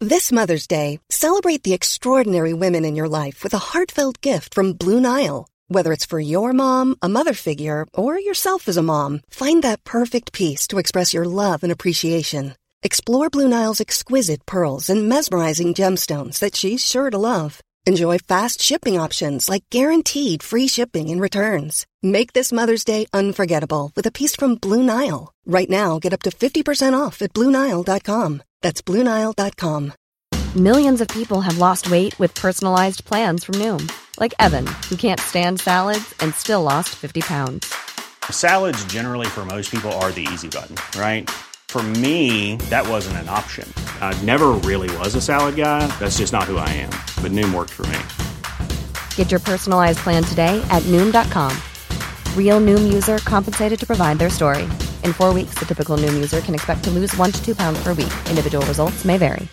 This Mother's Day, celebrate the extraordinary women in your life with a heartfelt gift from Blue Nile. Whether it's for your mom, a mother figure, or yourself as a mom, find that perfect piece to express your love and appreciation. Explore Blue Nile's exquisite pearls and mesmerizing gemstones that she's sure to love. Enjoy fast shipping options like guaranteed free shipping and returns. Make this Mother's Day unforgettable with a piece from Blue Nile. Right now, get up to 50% off at BlueNile.com. That's BlueNile.com. Millions of people have lost weight with personalized plans from Noom. Like Evan, who can't stand salads and still lost 50 pounds. Salads generally for most people are the easy button, right? For me, that wasn't an option. I never really was a salad guy. That's just not who I am. But Noom worked for me. Get your personalized plan today at Noom.com. Real Noom user compensated to provide their story. In 4 weeks, the typical Noom user can expect to lose 1 to 2 pounds per week. Individual results may vary.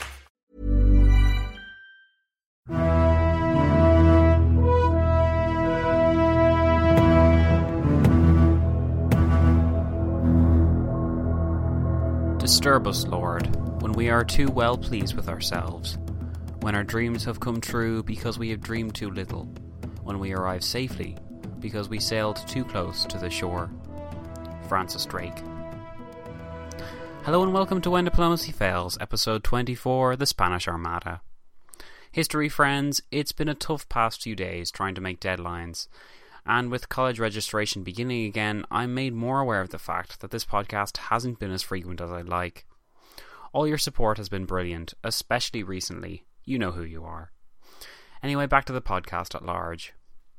Disturb us, Lord, when we are too well pleased with ourselves, when our dreams have come true because we have dreamed too little, when we arrive safely because we sailed too close to the shore. Francis Drake. Hello and welcome to When Diplomacy Fails, episode 24, The Spanish Armada. History friends, it's been a tough past few days trying to make deadlines, and with college registration beginning again, I'm made more aware of the fact that this podcast hasn't been as frequent as I'd like. All your support has been brilliant, especially recently. You know who you are. Anyway, back to the podcast at large.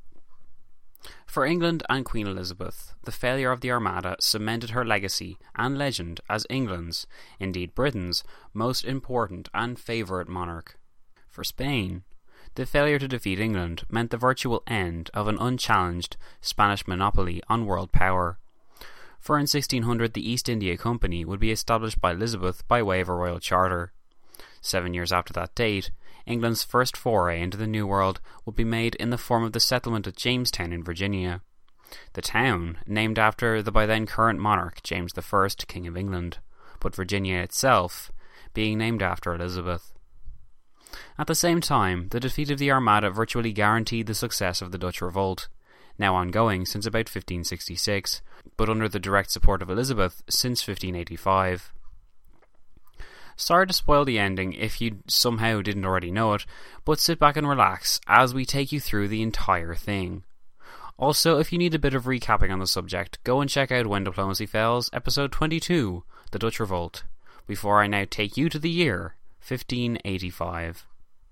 For England and Queen Elizabeth, the failure of the Armada cemented her legacy and legend as England's, indeed Britain's, most important and favourite monarch. For Spain, the failure to defeat England meant the virtual end of an unchallenged Spanish monopoly on world power. For in 1600 the East India Company would be established by Elizabeth by way of a royal charter. 7 years after that date, England's first foray into the New World would be made in the form of the settlement at Jamestown in Virginia. The town, named after the by then current monarch James I, King of England, but Virginia itself being named after Elizabeth. At the same time, the defeat of the Armada virtually guaranteed the success of the Dutch Revolt, now ongoing since about 1566, but under the direct support of Elizabeth since 1585. Sorry to spoil the ending if you somehow didn't already know it, but sit back and relax as we take you through the entire thing. Also, if you need a bit of recapping on the subject, go and check out When Diplomacy Fails, episode 22, The Dutch Revolt, before I now take you to the year 1585.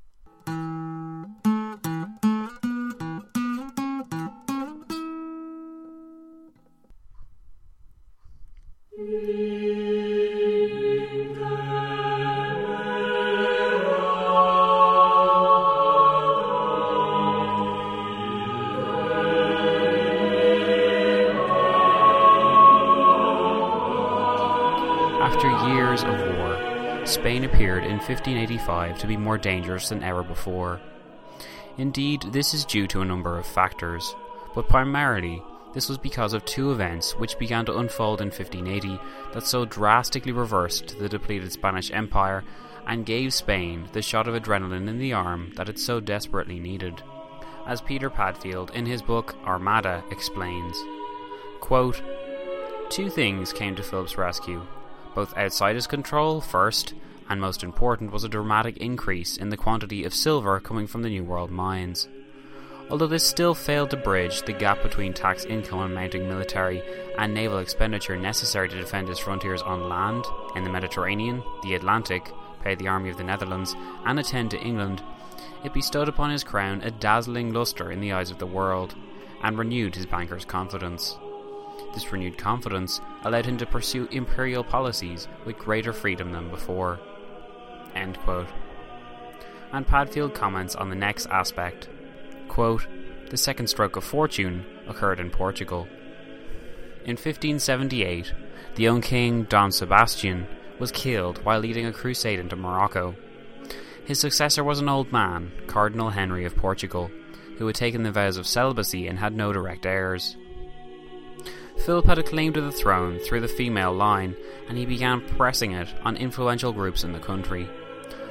After years of war, Spain appeared in 1585 to be more dangerous than ever before. Indeed, this is due to a number of factors, but primarily this was because of two events which began to unfold in 1580 that so drastically reversed the depleted Spanish Empire and gave Spain the shot of adrenaline in the arm that it so desperately needed. As Peter Padfield in his book Armada explains, quote, "Two things came to Philip's rescue. Both outside his control, first, and most important was a dramatic increase in the quantity of silver coming from the New World mines. Although this still failed to bridge the gap between tax income and mounting military and naval expenditure necessary to defend his frontiers on land, in the Mediterranean, the Atlantic, pay the army of the Netherlands, and attend to England, it bestowed upon his crown a dazzling lustre in the eyes of the world, and renewed his bankers' confidence. This renewed confidence allowed him to pursue imperial policies with greater freedom than before." End quote. And Padfield comments on the next aspect. Quote, "The second stroke of fortune occurred in Portugal. In 1578, the young king Don Sebastian was killed while leading a crusade into Morocco. His successor was an old man, Cardinal Henry of Portugal, who had taken the vows of celibacy and had no direct heirs. Philip had a claim to the throne through the female line, and he began pressing it on influential groups in the country.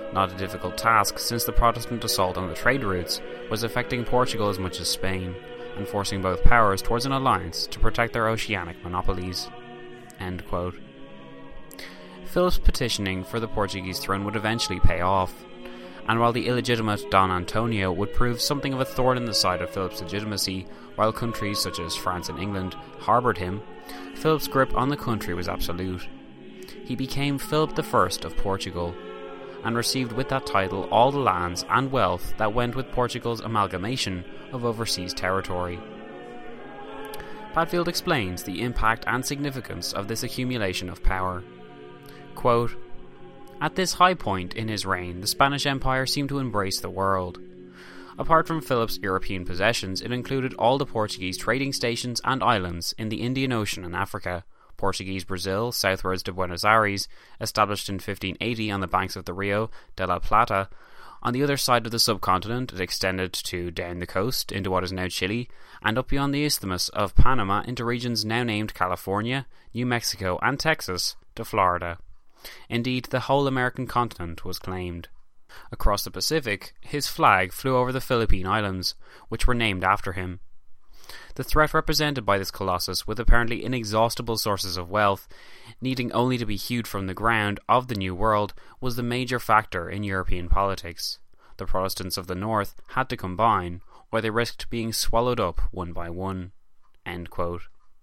Not a difficult task, since the Protestant assault on the trade routes was affecting Portugal as much as Spain, and forcing both powers towards an alliance to protect their oceanic monopolies." End quote. Philip's petitioning for the Portuguese throne would eventually pay off, and while the illegitimate Dom Antonio would prove something of a thorn in the side of Philip's legitimacy, while countries such as France and England harboured him, Philip's grip on the country was absolute. He became Philip I of Portugal, and received with that title all the lands and wealth that went with Portugal's amalgamation of overseas territory. Padfield explains the impact and significance of this accumulation of power. Quote, "At this high point in his reign, the Spanish Empire seemed to embrace the world. Apart from Philip's European possessions, it included all the Portuguese trading stations and islands in the Indian Ocean and Africa, Portuguese Brazil, southwards to Buenos Aires, established in 1580 on the banks of the Rio de la Plata. On the other side of the subcontinent, it extended to down the coast into what is now Chile, and up beyond the Isthmus of Panama into regions now named California, New Mexico, and Texas, to Florida. Indeed, the whole American continent was claimed. Across the Pacific, his flag flew over the Philippine Islands, which were named after him. The threat represented by this colossus, with apparently inexhaustible sources of wealth, needing only to be hewed from the ground of the New World, was the major factor in European politics. The Protestants of the North had to combine, or they risked being swallowed up one by one." End quote.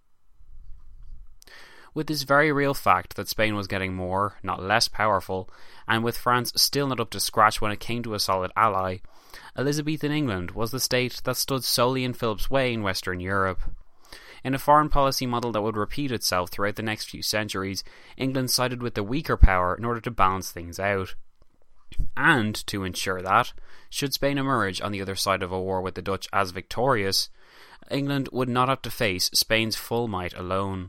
With this very real fact that Spain was getting more, not less powerful, and with France still not up to scratch when it came to a solid ally, Elizabethan England was the state that stood solely in Philip's way in Western Europe. In a foreign policy model that would repeat itself throughout the next few centuries, England sided with the weaker power in order to balance things out. And to ensure that, should Spain emerge on the other side of a war with the Dutch as victorious, England would not have to face Spain's full might alone.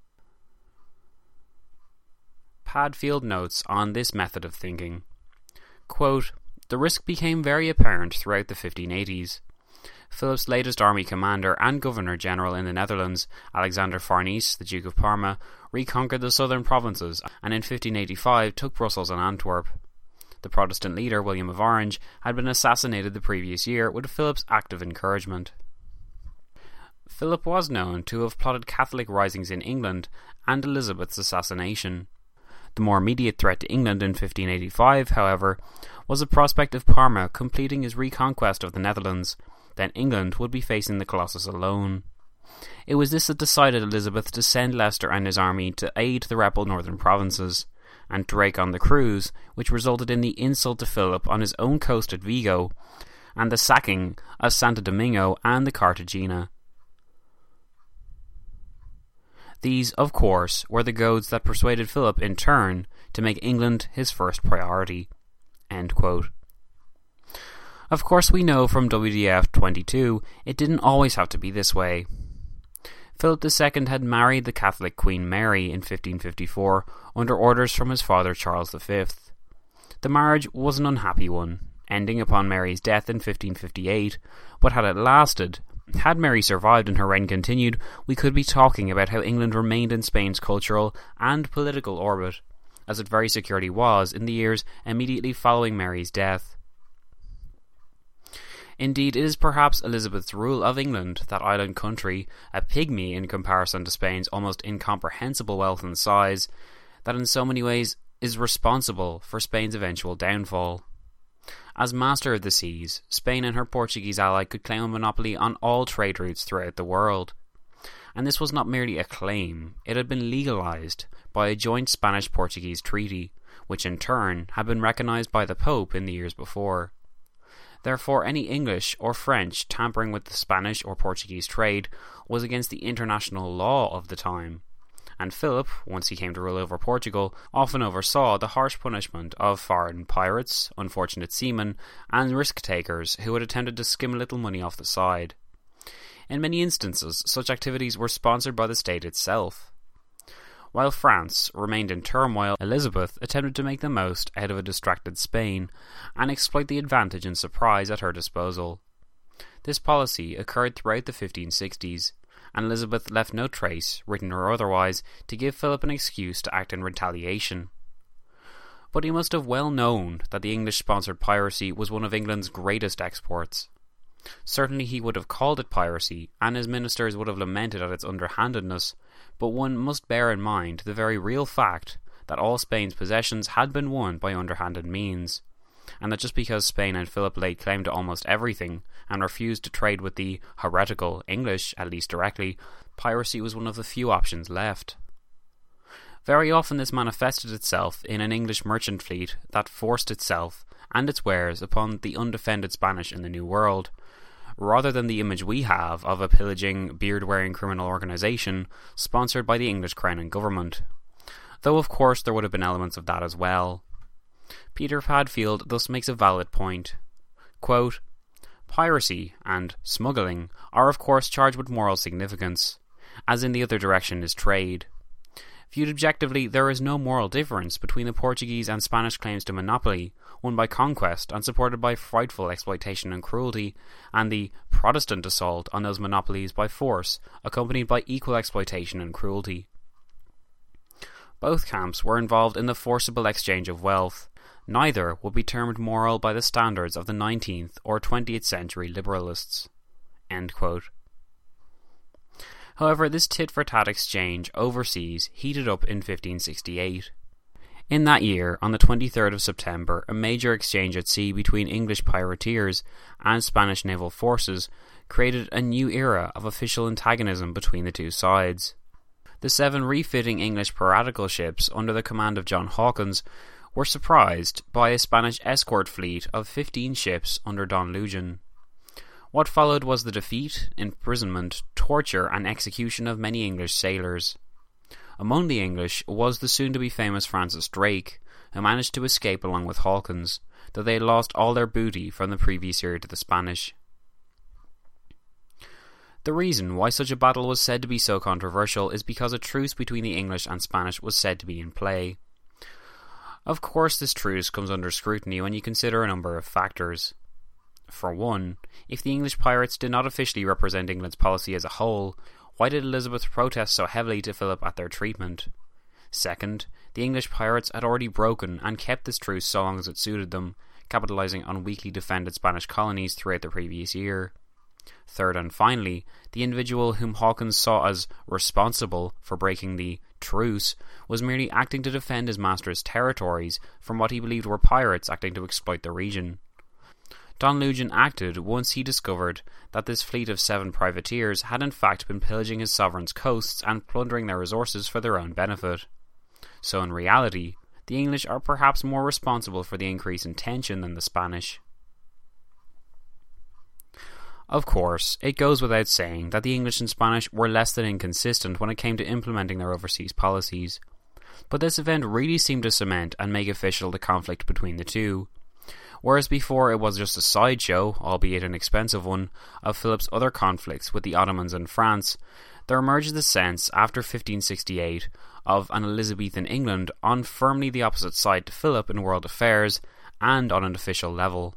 Padfield notes on this method of thinking. Quote, "The risk became very apparent throughout the 1580s. Philip's latest army commander and Governor-General in the Netherlands, Alexander Farnese, the Duke of Parma, reconquered the southern provinces and in 1585 took Brussels and Antwerp. The Protestant leader, William of Orange, had been assassinated the previous year with Philip's active encouragement. Philip was known to have plotted Catholic risings in England and Elizabeth's assassination. The more immediate threat to England in 1585, however, was the prospect of Parma completing his reconquest of the Netherlands. Then England would be facing the Colossus alone. It was this that decided Elizabeth to send Leicester and his army to aid the rebel northern provinces, and Drake on the cruise, which resulted in the insult to Philip on his own coast at Vigo, and the sacking of Santo Domingo and the Cartagena. These, of course, were the goads that persuaded Philip in turn to make England his first priority." End quote. Of course, we know from WDF 22 it didn't always have to be this way. Philip II had married the Catholic Queen Mary in 1554 under orders from his father Charles V. The marriage was an unhappy one, ending upon Mary's death in 1558, but had it lasted, had Mary survived and her reign continued, we could be talking about how England remained in Spain's cultural and political orbit, as it very securely was in the years immediately following Mary's death. Indeed, it is perhaps Elizabeth's rule of England, that island country, a pygmy in comparison to Spain's almost incomprehensible wealth and size, that in so many ways is responsible for Spain's eventual downfall. As master of the seas, Spain and her Portuguese ally could claim a monopoly on all trade routes throughout the world. And this was not merely a claim, it had been legalised by a joint Spanish-Portuguese treaty, which in turn had been recognised by the Pope in the years before. Therefore, any English or French tampering with the Spanish or Portuguese trade was against the international law of the time. And Philip, once he came to rule over Portugal, often oversaw the harsh punishment of foreign pirates, unfortunate seamen, and risk-takers who had attempted to skim a little money off the side. In many instances, such activities were sponsored by the state itself. While France remained in turmoil, Elizabeth attempted to make the most out of a distracted Spain and exploit the advantage and surprise at her disposal. This policy occurred throughout the 1560s, and Elizabeth left no trace, written or otherwise, to give Philip an excuse to act in retaliation. but he must have well known that the English-sponsored piracy was one of England's greatest exports. Certainly he would have called it piracy, and his ministers would have lamented at its underhandedness, but one must bear in mind the very real fact that all Spain's possessions had been won by underhanded means, and that just because Spain and Philip laid claim to almost everything and refused to trade with the heretical English, at least directly, piracy was one of the few options left. Very often this manifested itself in an English merchant fleet that forced itself and its wares upon the undefended Spanish in the New World, rather than the image we have of a pillaging, beard-wearing criminal organisation sponsored by the English Crown and government. Though of course there would have been elements of that as well. Peter Padfield thus makes a valid point. Quote, "Piracy and smuggling are of course charged with moral significance, as in the other direction is trade. Viewed objectively, there is no moral difference between the Portuguese and Spanish claims to monopoly, won by conquest and supported by frightful exploitation and cruelty, and the Protestant assault on those monopolies by force, accompanied by equal exploitation and cruelty. Both camps were involved in the forcible exchange of wealth. Neither would be termed moral by the standards of the 19th or 20th century liberalists." End quote. However, this tit-for-tat exchange overseas heated up in 1568. In that year, on the 23rd of September, a major exchange at sea between English privateers and Spanish naval forces created a new era of official antagonism between the two sides. The 7 refitting English piratical ships under the command of John Hawkins were surprised by a Spanish escort fleet of 15 ships under Don Lujan. What followed was the defeat, imprisonment, torture and execution of many English sailors. Among the English was the soon-to-be famous Francis Drake, who managed to escape along with Hawkins, though they had lost all their booty from the previous year to the Spanish. The reason why such a battle was said to be so controversial is because a truce between the English and Spanish was said to be in play. Of course, this truce comes under scrutiny when you consider a number of factors. For one, if the English pirates did not officially represent England's policy as a whole, why did Elizabeth protest so heavily to Philip at their treatment? Second, the English pirates had already broken and kept this truce so long as it suited them, capitalising on weakly defended Spanish colonies throughout the previous year. Third and finally, the individual whom Hawkins saw as responsible for breaking the truce was merely acting to defend his master's territories from what he believed were pirates acting to exploit the region. Don Lujan acted once he discovered that this fleet of 7 privateers had in fact been pillaging his sovereign's coasts and plundering their resources for their own benefit. So in reality, the English are perhaps more responsible for the increase in tension than the Spanish. Of course, it goes without saying that the English and Spanish were less than inconsistent when it came to implementing their overseas policies, but this event really seemed to cement and make official the conflict between the two. Whereas before it was just a sideshow, albeit an expensive one, of Philip's other conflicts with the Ottomans and France, there emerges the sense, after 1568, of an Elizabethan England on firmly the opposite side to Philip in world affairs, and on an official level.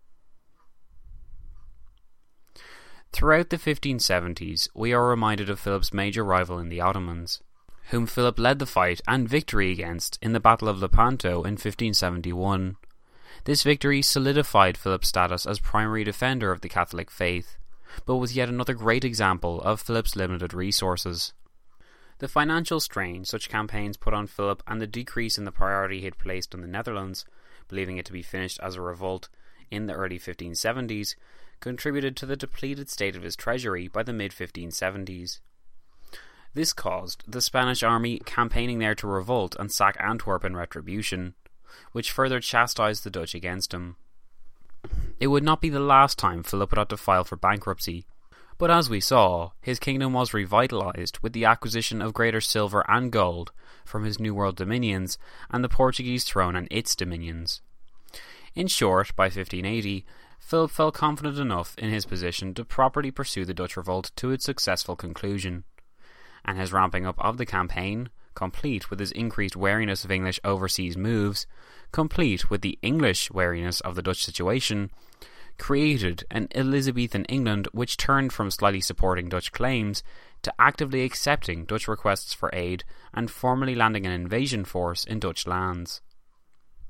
Throughout the 1570s, we are reminded of Philip's major rival in the Ottomans, whom Philip led the fight and victory against in the Battle of Lepanto in 1571. This victory solidified Philip's status as primary defender of the Catholic faith, but was yet another great example of Philip's limited resources. The financial strain such campaigns put on Philip and the decrease in the priority he had placed on the Netherlands, believing it to be finished as a revolt in the early 1570s, contributed to the depleted state of his treasury by the mid-1570s. This caused the Spanish army campaigning there to revolt and sack Antwerp in retribution, which further chastised the Dutch against him. It would not be the last time Philip would have to file for bankruptcy, but as we saw, his kingdom was revitalised with the acquisition of greater silver and gold from his New World dominions and the Portuguese throne and its dominions. In short, by 1580, Philip felt confident enough in his position to properly pursue the Dutch revolt to its successful conclusion, and his ramping up of the campaign, complete with his increased wariness of English overseas moves, complete with the English wariness of the Dutch situation, created an Elizabethan England which turned from slightly supporting Dutch claims to actively accepting Dutch requests for aid and formally landing an invasion force in Dutch lands.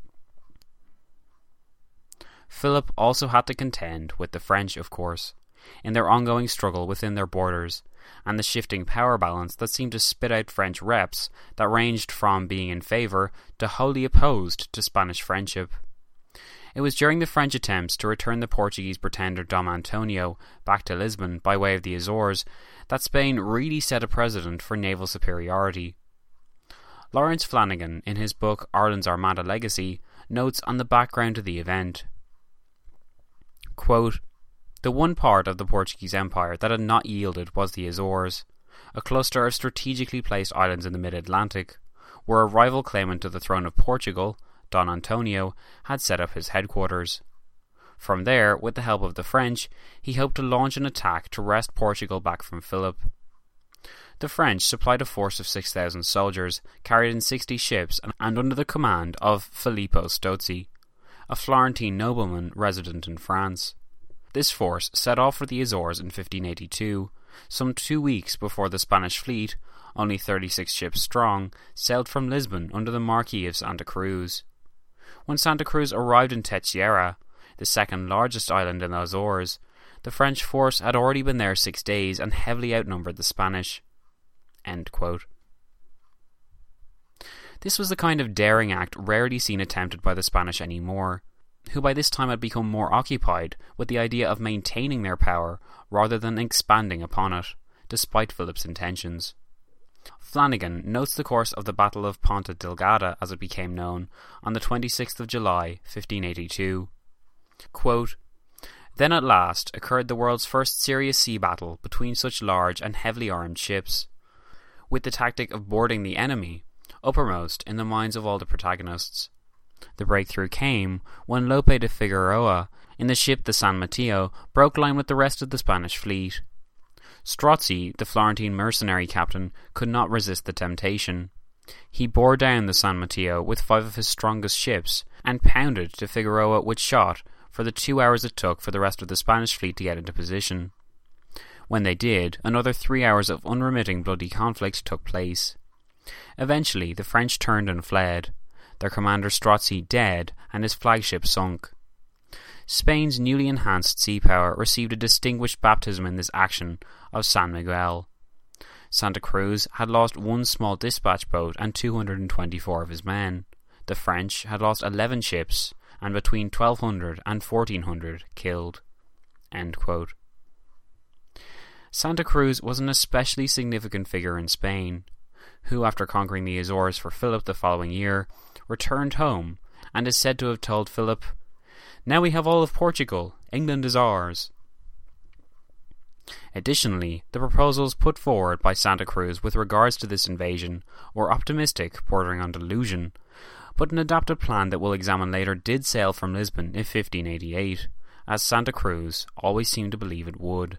Philip also had to contend with the French, of course, in their ongoing struggle within their borders, and the shifting power balance that seemed to spit out French reps that ranged from being in favour to wholly opposed to Spanish friendship. It was during the French attempts to return the Portuguese pretender Dom Antonio back to Lisbon by way of the Azores that Spain really set a precedent for naval superiority. Lawrence Flanagan, in his book Ireland's Armada Legacy, notes on the background to the event. Quote, "The one part of the Portuguese Empire that had not yielded was the Azores, a cluster of strategically placed islands in the mid-Atlantic, where a rival claimant to the throne of Portugal, Don Antonio, had set up his headquarters. From there, with the help of the French, he hoped to launch an attack to wrest Portugal back from Philip. The French supplied a force of 6,000 soldiers, carried in 60 ships, and under the command of Filippo Strozzi, a Florentine nobleman resident in France. This force set off for the Azores in 1582, some 2 weeks before the Spanish fleet, only 36 ships strong, sailed from Lisbon under the Marquis of Santa Cruz. When Santa Cruz arrived in Techera, the second largest island in the Azores, the French force had already been there 6 days and heavily outnumbered the Spanish." End quote. This was the kind of daring act rarely seen attempted by the Spanish anymore, who by this time had become more occupied with the idea of maintaining their power rather than expanding upon it, despite Philip's intentions. Flanagan notes the course of the Battle of Ponta Delgada, as it became known, on the 26th of July, 1582. Quote, "Then at last occurred the world's first serious sea battle between such large and heavily armed ships, with the tactic of boarding the enemy uppermost in the minds of all the protagonists. The breakthrough came when Lope de Figueroa, in the ship the San Mateo, broke line with the rest of the Spanish fleet. Strozzi, the Florentine mercenary captain, could not resist the temptation. He bore down the San Mateo with 5 of his strongest ships, and pounded de Figueroa with shot for the 2 hours it took for the rest of the Spanish fleet to get into position. When they did, another 3 hours of unremitting bloody conflict took place. Eventually, the French turned and fled, their commander Strozzi dead and his flagship sunk. Spain's newly enhanced sea power received a distinguished baptism in this action of San Miguel. Santa Cruz had lost 1 small dispatch boat and 224 of his men. The French had lost 11 ships and between 1,200 and 1,400 killed." End quote. Santa Cruz was an especially significant figure in Spain, who, after conquering the Azores for Philip the following year, returned home and is said to have told Philip, "Now we have all of Portugal. England is ours." Additionally, the proposals put forward by Santa Cruz with regards to this invasion were optimistic, bordering on delusion, but an adapted plan that we'll examine later did sail from Lisbon in 1588, as Santa Cruz always seemed to believe it would.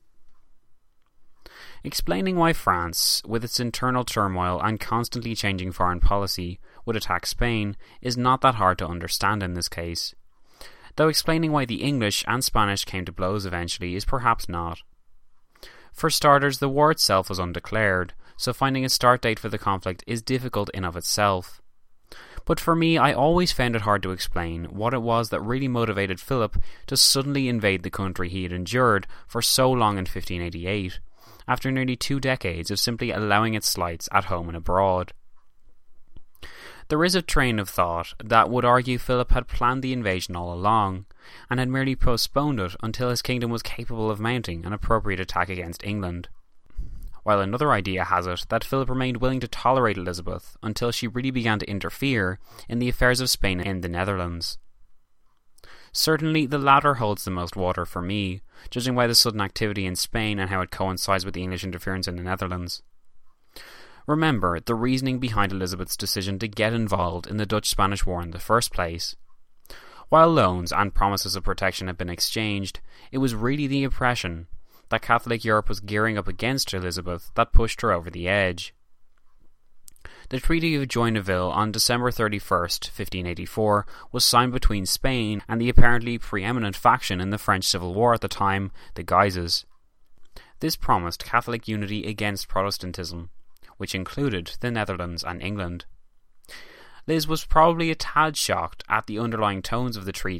Explaining why France, with its internal turmoil and constantly changing foreign policy, would attack Spain is not that hard to understand in this case, though explaining why the English and Spanish came to blows eventually is perhaps not. For starters, the war itself was undeclared, so finding a start date for the conflict is difficult in of itself. But for me, I always found it hard to explain what it was that really motivated Philip to suddenly invade the country he had endured for so long in 1588, after nearly 2 decades of simply allowing its slights at home and abroad. There is a train of thought that would argue Philip had planned the invasion all along, and had merely postponed it until his kingdom was capable of mounting an appropriate attack against England. While another idea has it that Philip remained willing to tolerate Elizabeth until she really began to interfere in the affairs of Spain and the Netherlands. Certainly the latter holds the most water for me, judging by the sudden activity in Spain and how it coincides with the English interference in the Netherlands. Remember the reasoning behind Elizabeth's decision to get involved in the Dutch-Spanish War in the first place. While loans and promises of protection had been exchanged, it was really the impression that Catholic Europe was gearing up against Elizabeth that pushed her over the edge. The Treaty of Joinville on December 31st, 1584 was signed between Spain and the apparently preeminent faction in the French Civil War at the time, the Guises. This promised Catholic unity against Protestantism, which included the Netherlands and England. Liz was probably a tad shocked at the underlying tones of the treaty,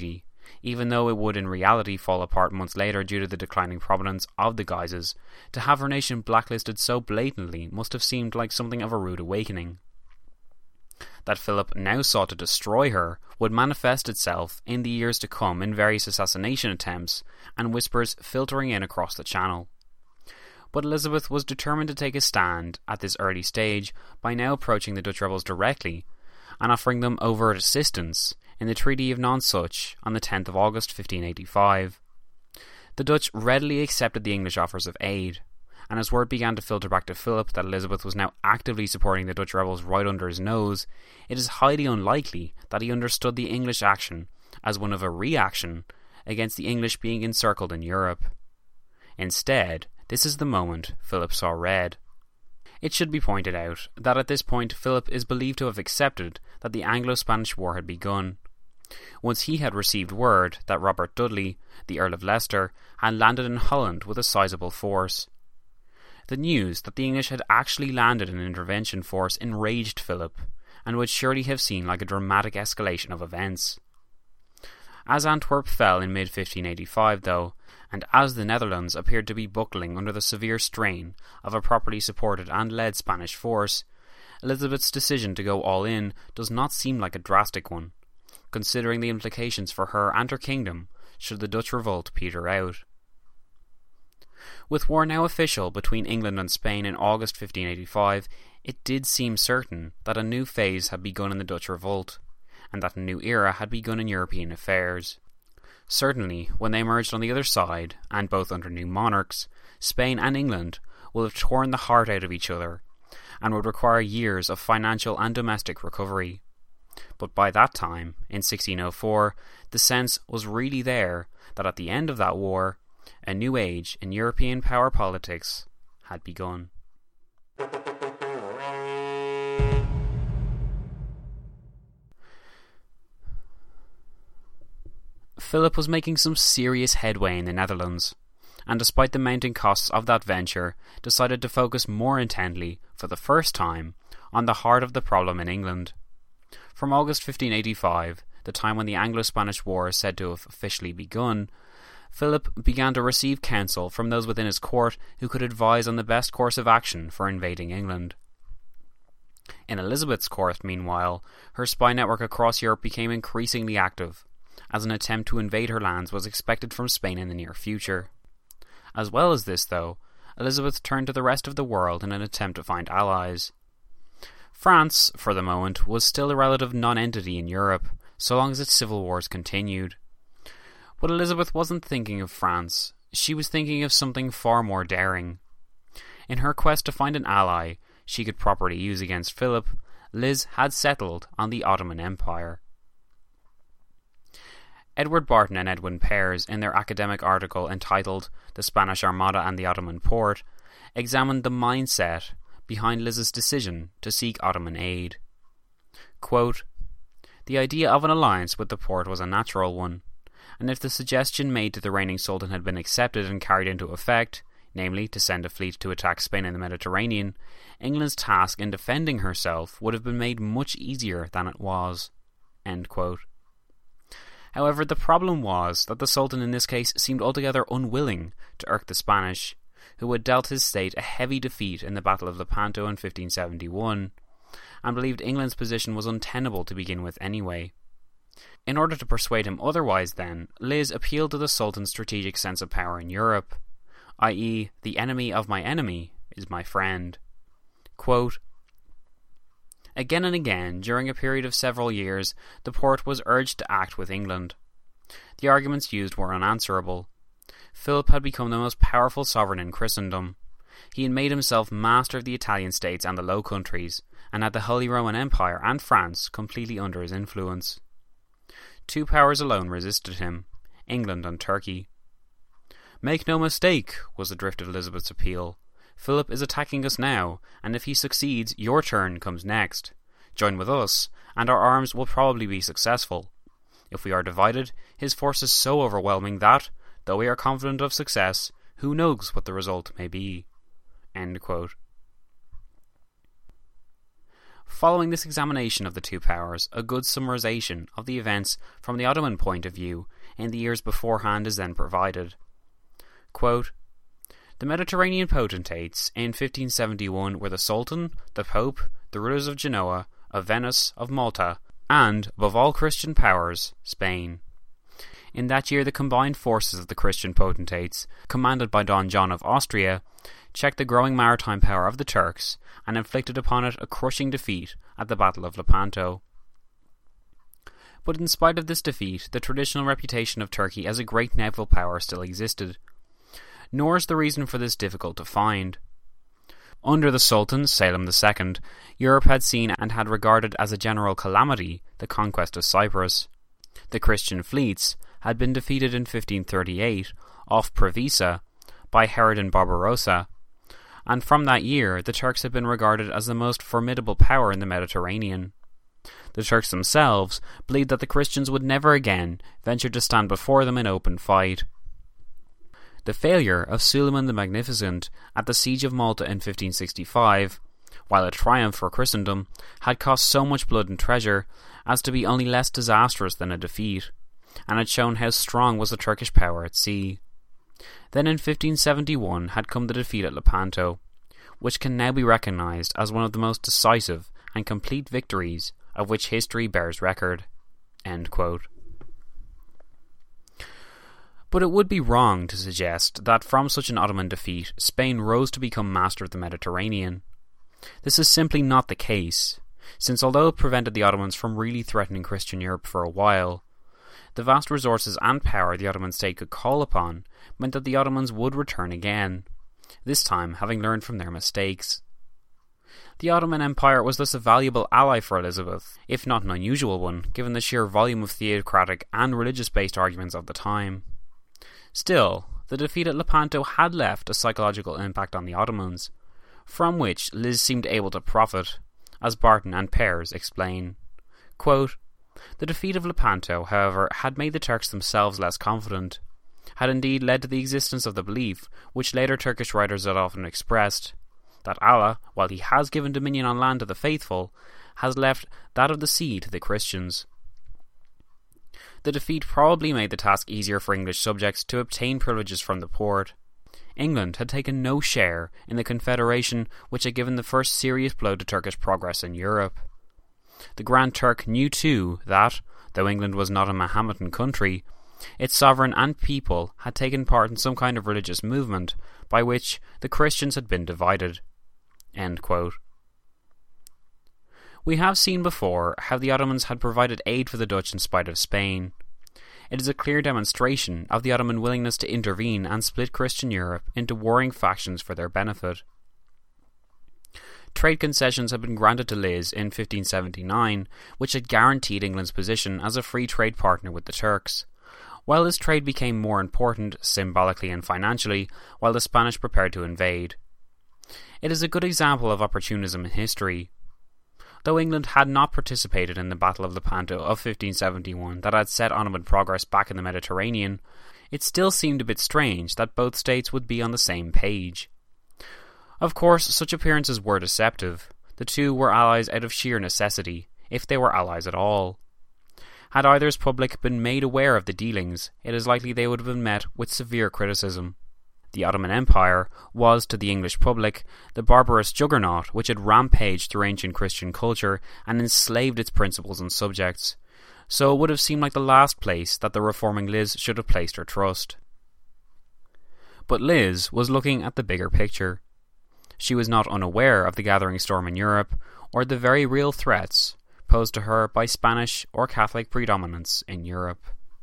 even though it would in reality fall apart months later due to the declining prominence of the Guises. To have her nation blacklisted so blatantly must have seemed like something of a rude awakening. That Philip now sought to destroy her would manifest itself in the years to come in various assassination attempts and whispers filtering in across the Channel. But Elizabeth was determined to take a stand at this early stage by now approaching the Dutch rebels directly and offering them overt assistance in the Treaty of Nonsuch on the 10th of August 1585. The Dutch readily accepted the English offers of aid, and as word began to filter back to Philip that Elizabeth was now actively supporting the Dutch rebels right under his nose, it is highly unlikely that he understood the English action as one of a reaction against the English being encircled in Europe. Instead, this is the moment Philip saw red. It should be pointed out that at this point Philip is believed to have accepted that the Anglo-Spanish War had begun, once he had received word that Robert Dudley, the Earl of Leicester, had landed in Holland with a sizable force. The news that the English had actually landed an intervention force enraged Philip, and would surely have seemed like a dramatic escalation of events. As Antwerp fell in mid-1585, though, and as the Netherlands appeared to be buckling under the severe strain of a properly supported and led Spanish force, Elizabeth's decision to go all in does not seem like a drastic one, considering the implications for her and her kingdom should the Dutch revolt peter out. With war now official between England and Spain in August 1585, it did seem certain that a new phase had begun in the Dutch revolt, and that a new era had begun in European affairs. Certainly, when they emerged on the other side, and both under new monarchs, Spain and England will have torn the heart out of each other, and would require years of financial and domestic recovery. But by that time, in 1604, the sense was really there that at the end of that war, a new age in European power politics had begun. Philip was making some serious headway in the Netherlands, and despite the mounting costs of that venture, decided to focus more intently, for the first time, on the heart of the problem in England. From August 1585, the time when the Anglo-Spanish War is said to have officially begun, Philip began to receive counsel from those within his court who could advise on the best course of action for invading England. In Elizabeth's court, meanwhile, her spy network across Europe became increasingly active, as an attempt to invade her lands was expected from Spain in the near future. As well as this, though, Elizabeth turned to the rest of the world in an attempt to find allies. France, for the moment, was still a relative non-entity in Europe, so long as its civil wars continued. But Elizabeth wasn't thinking of France, she was thinking of something far more daring. In her quest to find an ally she could properly use against Philip, Liz had settled on the Ottoman Empire. Edward Barton and Edwin Pears, in their academic article entitled The Spanish Armada and the Ottoman Porte, examined the mindset behind Liz's decision to seek Ottoman aid. Quote, "The idea of an alliance with the Porte was a natural one, and if the suggestion made to the reigning Sultan had been accepted and carried into effect, namely to send a fleet to attack Spain in the Mediterranean, England's task in defending herself would have been made much easier than it was." End quote. However, the problem was that the Sultan in this case seemed altogether unwilling to irk the Spanish, who had dealt his state a heavy defeat in the Battle of Lepanto in 1571, and believed England's position was untenable to begin with anyway. In order to persuade him otherwise, then, Liz appealed to the Sultan's strategic sense of power in Europe, i.e., the enemy of my enemy is my friend. Quote, "Again and again, during a period of several years, the Porte was urged to act with England. The arguments used were unanswerable. Philip had become the most powerful sovereign in Christendom. He had made himself master of the Italian states and the Low Countries, and had the Holy Roman Empire and France completely under his influence. Two powers alone resisted him, England and Turkey. Make no mistake, was the drift of Elizabeth's appeal. Philip is attacking us now, and if he succeeds, your turn comes next. Join with us, and our arms will probably be successful. If we are divided, his force is so overwhelming that, though we are confident of success, who knows what the result may be." End quote. Following this examination of the two powers, a good summarization of the events from the Ottoman point of view in the years beforehand is then provided. Quote, "The Mediterranean potentates in 1571 were the Sultan, the Pope, the rulers of Genoa, of Venice, of Malta, and, above all Christian powers, Spain. In that year the combined forces of the Christian potentates, commanded by Don John of Austria, checked the growing maritime power of the Turks and inflicted upon it a crushing defeat at the Battle of Lepanto." But in spite of this defeat, the traditional reputation of Turkey as a great naval power still existed. Nor is the reason for this difficult to find. Under the Sultan, Selim II, Europe had seen and had regarded as a general calamity the conquest of Cyprus. The Christian fleets had been defeated in 1538 off Previsa by Herod and Barbarossa, and from that year the Turks had been regarded as the most formidable power in the Mediterranean. The Turks themselves believed that the Christians would never again venture to stand before them in open fight. The failure of Suleiman the Magnificent at the Siege of Malta in 1565, while a triumph for Christendom, had cost so much blood and treasure as to be only less disastrous than a defeat, and had shown how strong was the Turkish power at sea. Then in 1571 had come the defeat at Lepanto, which can now be recognised as one of the most decisive and complete victories of which history bears record. End quote. But it would be wrong to suggest that from such an Ottoman defeat, Spain rose to become master of the Mediterranean. This is simply not the case, since although it prevented the Ottomans from really threatening Christian Europe for a while, the vast resources and power the Ottoman state could call upon meant that the Ottomans would return again, this time having learned from their mistakes. The Ottoman Empire was thus a valuable ally for Elizabeth, if not an unusual one, given the sheer volume of theocratic and religious-based arguments of the time. Still, the defeat at Lepanto had left a psychological impact on the Ottomans, from which Liz seemed able to profit, as Barton and Pears explain. Quote, "The defeat of Lepanto, however, had made the Turks themselves less confident, had indeed led to the existence of the belief, which later Turkish writers had often expressed, that Allah, while he has given dominion on land to the faithful, has left that of the sea to the Christians." The defeat probably made the task easier for English subjects to obtain privileges from the Porte. England had taken no share in the confederation which had given the first serious blow to Turkish progress in Europe. The Grand Turk knew too that, though England was not a Mahometan country, its sovereign and people had taken part in some kind of religious movement by which the Christians had been divided. End quote. We have seen before how the Ottomans had provided aid for the Dutch in spite of Spain. It is a clear demonstration of the Ottoman willingness to intervene and split Christian Europe into warring factions for their benefit. Trade concessions had been granted to Liz in 1579, which had guaranteed England's position as a free trade partner with the Turks, while this trade became more important, symbolically and financially, while the Spanish prepared to invade. It is a good example of opportunism in history. Though England had not participated in the Battle of Lepanto of 1571 that had set Ottoman progress back in the Mediterranean, it still seemed a bit strange that both states would be on the same page. Of course, such appearances were deceptive. The two were allies out of sheer necessity, if they were allies at all. Had either's public been made aware of the dealings, it is likely they would have been met with severe criticism. The Ottoman Empire was, to the English public, the barbarous juggernaut which had rampaged through ancient Christian culture and enslaved its principles and subjects, so it would have seemed like the last place that the reforming Liz should have placed her trust. But Liz was looking at the bigger picture. She was not unaware of the gathering storm in Europe, or the very real threats posed to her by Spanish or Catholic predominance in Europe.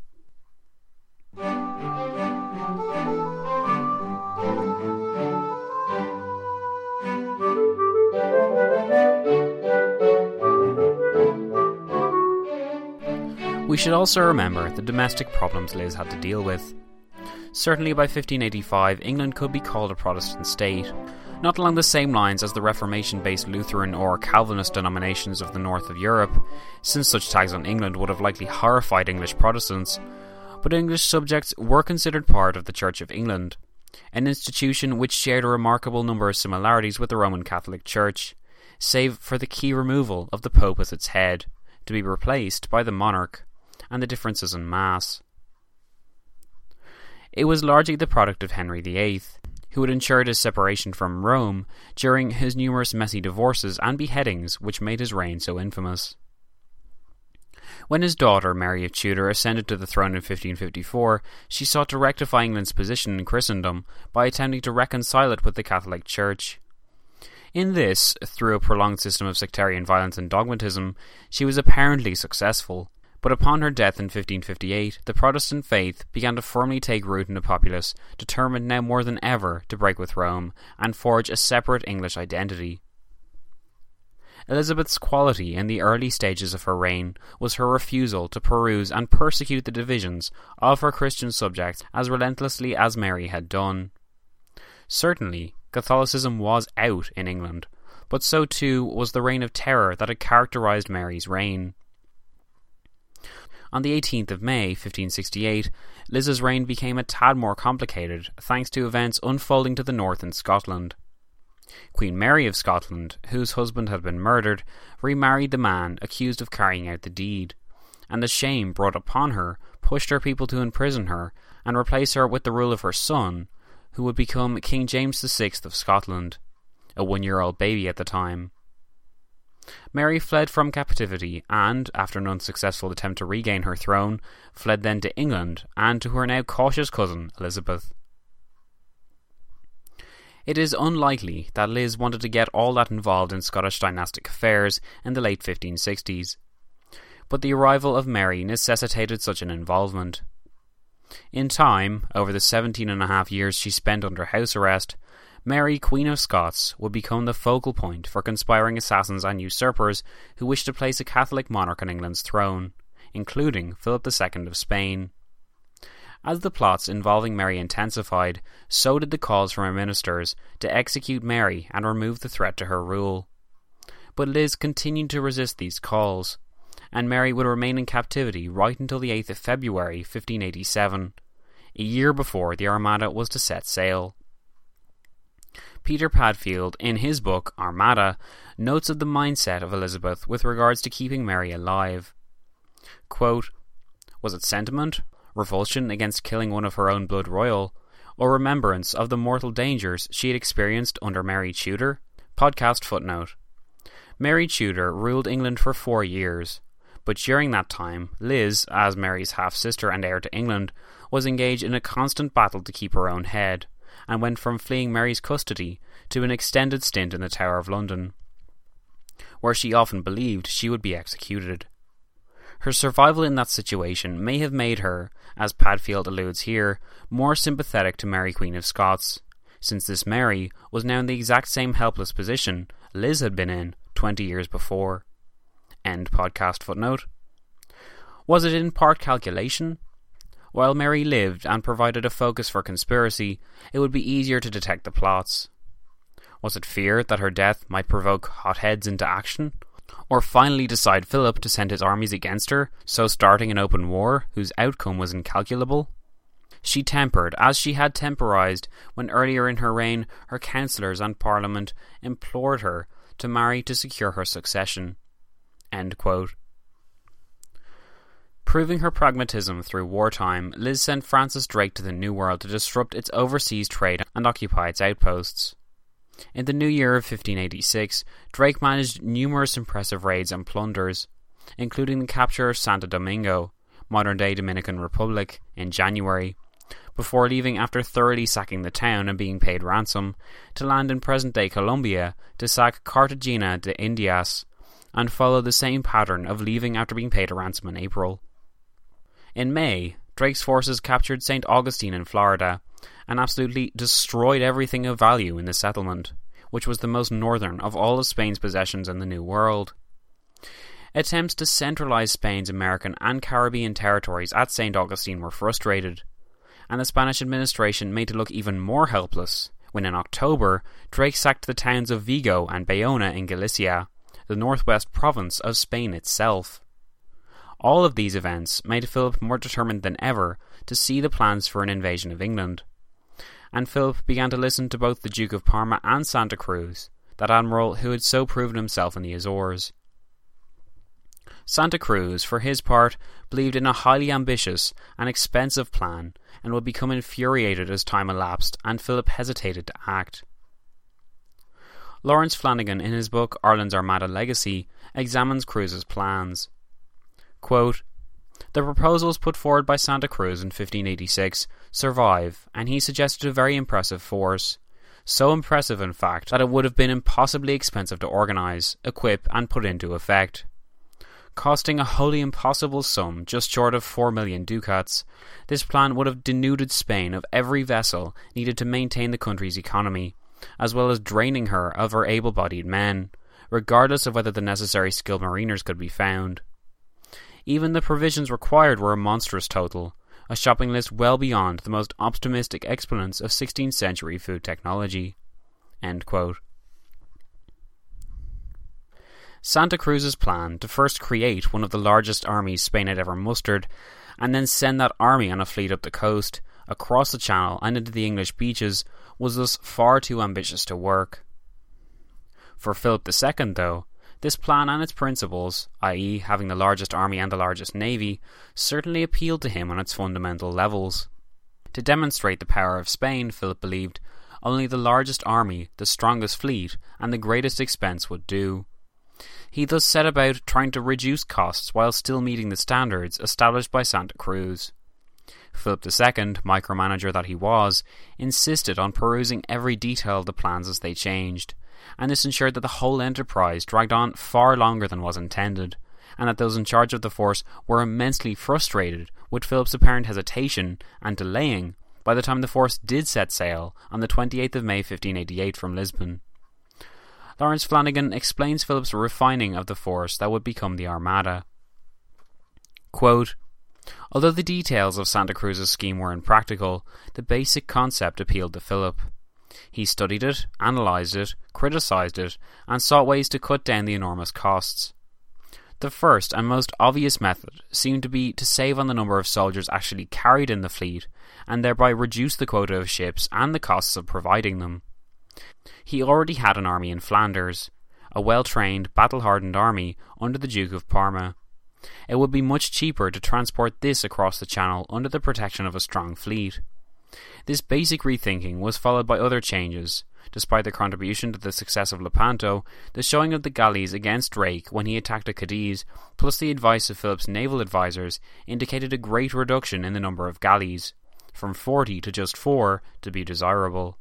We should also remember the domestic problems Liz had to deal with. Certainly by 1585, England could be called a Protestant state, not along the same lines as the Reformation-based Lutheran or Calvinist denominations of the north of Europe, since such tags on England would have likely horrified English Protestants, but English subjects were considered part of the Church of England, an institution which shared a remarkable number of similarities with the Roman Catholic Church, save for the key removal of the Pope as its head, to be replaced by the monarch, and the differences in Mass. It was largely the product of Henry VIII, who had ensured his separation from Rome during his numerous messy divorces and beheadings which made his reign so infamous. When his daughter, Mary of Tudor, ascended to the throne in 1554, she sought to rectify England's position in Christendom by attempting to reconcile it with the Catholic Church. In this, through a prolonged system of sectarian violence and dogmatism, she was apparently successful, but upon her death in 1558, the Protestant faith began to firmly take root in the populace, determined now more than ever to break with Rome and forge a separate English identity. Elizabeth's quality in the early stages of her reign was her refusal to peruse and persecute the divisions of her Christian subjects as relentlessly as Mary had done. Certainly, Catholicism was out in England, but so too was the reign of terror that had characterised Mary's reign. On the 18th of May, 1568, Liz's reign became a tad more complicated, thanks to events unfolding to the north in Scotland. Queen Mary of Scotland, whose husband had been murdered, remarried the man accused of carrying out the deed, and the shame brought upon her pushed her people to imprison her and replace her with the rule of her son, who would become King James VI of Scotland, a 1-year-old baby at the time. Mary fled from captivity and, after an unsuccessful attempt to regain her throne, fled then to England and to her now cautious cousin, Elizabeth. It is unlikely that Liz wanted to get all that involved in Scottish dynastic affairs in the late 1560s, but the arrival of Mary necessitated such an involvement. In time, over the 17.5 years she spent under house arrest, Mary, Queen of Scots, would become the focal point for conspiring assassins and usurpers who wished to place a Catholic monarch on England's throne, including Philip II of Spain. As the plots involving Mary intensified, so did the calls from her ministers to execute Mary and remove the threat to her rule. But Liz continued to resist these calls, and Mary would remain in captivity right until the 8th of February 1587, a year before the Armada was to set sail. Peter Padfield, in his book Armada, notes of the mindset of Elizabeth with regards to keeping Mary alive. Quote, "Was it sentiment, revulsion against killing one of her own blood royal, or remembrance of the mortal dangers she had experienced under Mary Tudor?" Podcast footnote. Mary Tudor ruled England for 4 years, but during that time, Liz, as Mary's half-sister and heir to England, was engaged in a constant battle to keep her own head, and went from fleeing Mary's custody to an extended stint in the Tower of London, where she often believed she would be executed. Her survival in that situation may have made her, as Padfield alludes here, more sympathetic to Mary Queen of Scots, since this Mary was now in the exact same helpless position Liz had been in 20 years before. End podcast footnote. Was it in part calculation? While Mary lived and provided a focus for conspiracy, it would be easier to detect the plots. Was it fear that her death might provoke hotheads into action? Or finally decide Philip to send his armies against her, so starting an open war whose outcome was incalculable? She tempered, as she had temporised when earlier in her reign her councillors and Parliament implored her to marry to secure her succession. End quote. Proving her pragmatism through wartime, Liz sent Francis Drake to the New World to disrupt its overseas trade and occupy its outposts. In the new year of 1586, Drake managed numerous impressive raids and plunders, including the capture of Santo Domingo, modern-day Dominican Republic, in January, before leaving after thoroughly sacking the town and being paid ransom, to land in present-day Colombia to sack Cartagena de Indias, and follow the same pattern of leaving after being paid a ransom in April. In May, Drake's forces captured St. Augustine in Florida, and absolutely destroyed everything of value in the settlement, which was the most northern of all of Spain's possessions in the New World. Attempts to centralize Spain's American and Caribbean territories at St. Augustine were frustrated, and the Spanish administration made to look even more helpless when in October Drake sacked the towns of Vigo and Bayona in Galicia, the northwest province of Spain itself. All of these events made Philip more determined than ever to see the plans for an invasion of England, and Philip began to listen to both the Duke of Parma and Santa Cruz, that admiral who had so proven himself in the Azores. Santa Cruz, for his part, believed in a highly ambitious and expensive plan and would become infuriated as time elapsed and Philip hesitated to act. Lawrence Flanagan, in his book Ireland's Armada Legacy, examines Cruz's plans. Quote, "The proposals put forward by Santa Cruz in 1586 survive, and he suggested a very impressive force. So impressive, in fact, that it would have been impossibly expensive to organise, equip, and put into effect. Costing a wholly impossible sum just short of 4 million ducats, this plan would have denuded Spain of every vessel needed to maintain the country's economy, as well as draining her of her able-bodied men, regardless of whether the necessary skilled mariners could be found. Even the provisions required were a monstrous total, a shopping list well beyond the most optimistic exponents of 16th century food technology." End quote. Santa Cruz's plan to first create one of the largest armies Spain had ever mustered, and then send that army on a fleet up the coast, across the Channel and into the English beaches, was thus far too ambitious to work. For Philip II, though, this plan and its principles, i.e. having the largest army and the largest navy, certainly appealed to him on its fundamental levels. To demonstrate the power of Spain, Philip believed, only the largest army, the strongest fleet, and the greatest expense would do. He thus set about trying to reduce costs while still meeting the standards established by Santa Cruz. Philip II, micromanager that he was, insisted on perusing every detail of the plans as they changed, and this ensured that the whole enterprise dragged on far longer than was intended, and that those in charge of the force were immensely frustrated with Philip's apparent hesitation and delaying by the time the force did set sail on the 28th of May 1588 from Lisbon. Lawrence Flanagan explains Philip's refining of the force that would become the Armada. Quote, "Although the details of Santa Cruz's scheme were impractical, the basic concept appealed to Philip. He studied it, analysed it, criticised it, and sought ways to cut down the enormous costs. The first and most obvious method seemed to be to save on the number of soldiers actually carried in the fleet, and thereby reduce the quota of ships and the costs of providing them. He already had an army in Flanders, a well-trained, battle-hardened army under the Duke of Parma. It would be much cheaper to transport this across the Channel under the protection of a strong fleet. This basic rethinking was followed by other changes. Despite their contribution to the success of Lepanto, the showing of the galleys against Drake when he attacked at Cadiz, plus the advice of Philip's naval advisors, indicated a great reduction in the number of galleys, from 40 to just 4 to be desirable.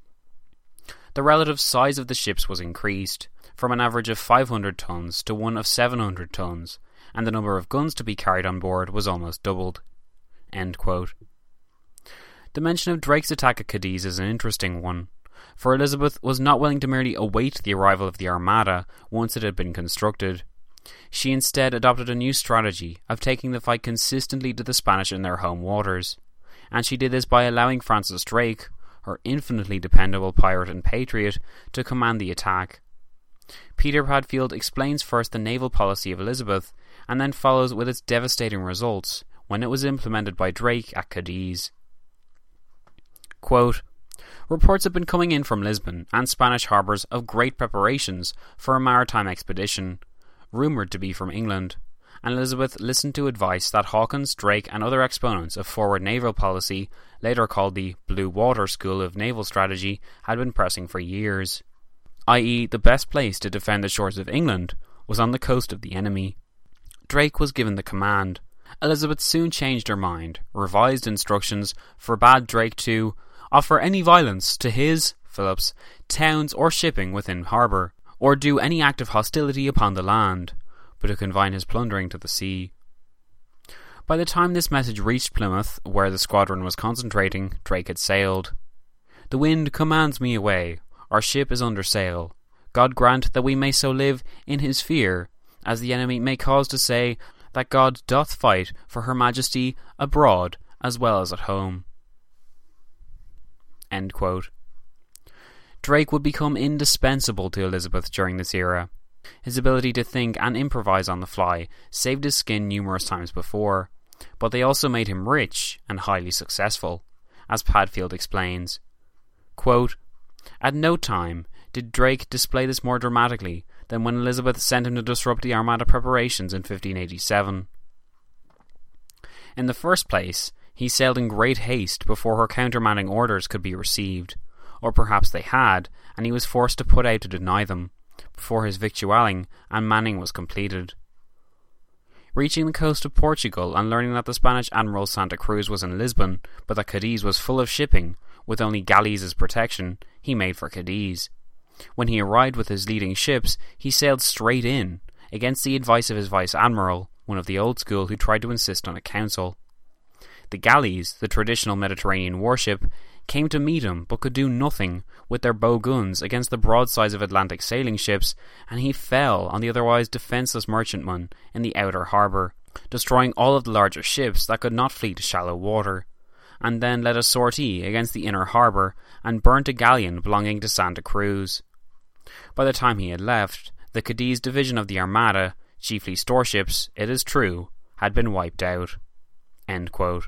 The relative size of the ships was increased, from an average of 500 tons to one of 700 tons, and the number of guns to be carried on board was almost doubled." End quote. The mention of Drake's attack at Cadiz is an interesting one, for Elizabeth was not willing to merely await the arrival of the Armada once it had been constructed. She instead adopted a new strategy of taking the fight consistently to the Spanish in their home waters, and she did this by allowing Francis Drake, her infinitely dependable pirate and patriot, to command the attack. Peter Padfield explains first the naval policy of Elizabeth, and then follows with its devastating results when it was implemented by Drake at Cadiz. Quote, "Reports have been coming in from Lisbon and Spanish harbours of great preparations for a maritime expedition, rumoured to be from England, and Elizabeth listened to advice that Hawkins, Drake and other exponents of forward naval policy, later called the Blue Water School of Naval Strategy, had been pressing for years, i.e. the best place to defend the shores of England was on the coast of the enemy. Drake was given the command. Elizabeth soon changed her mind, revised instructions, forbade Drake to offer any violence to his, Philip's, towns or shipping within harbour, or do any act of hostility upon the land, but to confine his plundering to the sea. By the time this message reached Plymouth, where the squadron was concentrating, Drake had sailed. "The wind commands me away. Our ship is under sail. God grant that we may so live in his fear, as the enemy may cause to say that God doth fight for her Majesty abroad as well as at home." End quote. Drake would become indispensable to Elizabeth during this era. His ability to think and improvise on the fly saved his skin numerous times before, but they also made him rich and highly successful, as Padfield explains. Quote, "At no time did Drake display this more dramatically than when Elizabeth sent him to disrupt the Armada preparations in 1587. In the first place, he sailed in great haste before her countermanding orders could be received, or perhaps they had, and he was forced to put out to deny them, before his victualling and manning was completed. Reaching the coast of Portugal and learning that the Spanish Admiral Santa Cruz was in Lisbon, but that Cadiz was full of shipping, with only galleys as protection, he made for Cadiz. When he arrived with his leading ships, he sailed straight in, against the advice of his vice-admiral, one of the old school who tried to insist on a council. The galleys, the traditional Mediterranean warship, came to meet him but could do nothing with their bow guns against the broadsides of Atlantic sailing ships, and he fell on the otherwise defenceless merchantman in the outer harbour, destroying all of the larger ships that could not flee to shallow water, and then led a sortie against the inner harbour and burnt a galleon belonging to Santa Cruz. By the time he had left, the Cadiz division of the Armada, chiefly storeships, it is true, had been wiped out. End quote.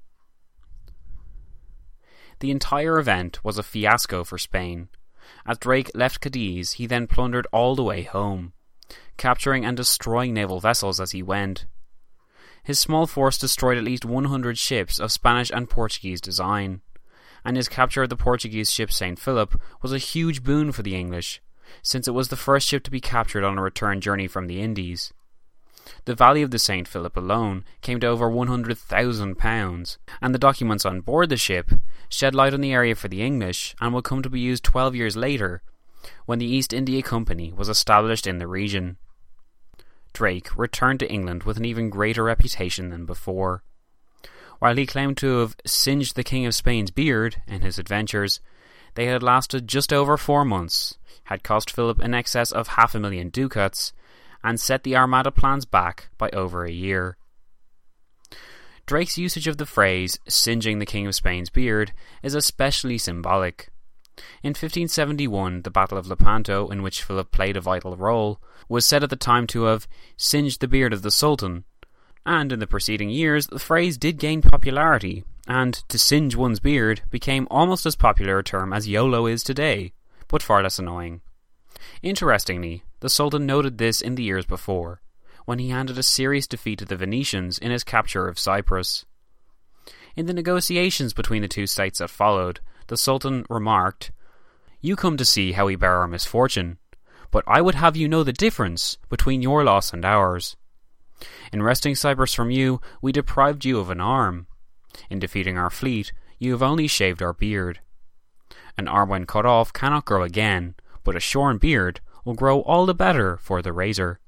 The entire event was a fiasco for Spain. As Drake left Cadiz, he then plundered all the way home, capturing and destroying naval vessels as he went. His small force destroyed at least 100 ships of Spanish and Portuguese design, and his capture of the Portuguese ship St. Philip was a huge boon for the English, since it was the first ship to be captured on a return journey from the Indies. The value of the St. Philip alone came to over £100,000, and the documents on board the ship shed light on the area for the English and will come to be used 12 years later, when the East India Company was established in the region. Drake returned to England with an even greater reputation than before. While he claimed to have singed the King of Spain's beard in his adventures, they had lasted just over 4 months, had cost Philip in excess of 500,000 ducats, and set the Armada plans back by over a year. Drake's usage of the phrase, singeing the King of Spain's beard, is especially symbolic. In 1571, the Battle of Lepanto, in which Philip played a vital role, was said at the time to have singed the beard of the Sultan, and in the preceding years the phrase did gain popularity, and to singe one's beard became almost as popular a term as YOLO is today, but far less annoying. Interestingly, the Sultan noted this in the years before, when he handed a serious defeat to the Venetians in his capture of Cyprus. In the negotiations between the two states that followed, the Sultan remarked, "You come to see how we bear our misfortune, but I would have you know the difference between your loss and ours. In wresting Cyprus from you, we deprived you of an arm. In defeating our fleet, you have only shaved our beard. An arm when cut off cannot grow again, but a shorn beard will grow all the better for the razor."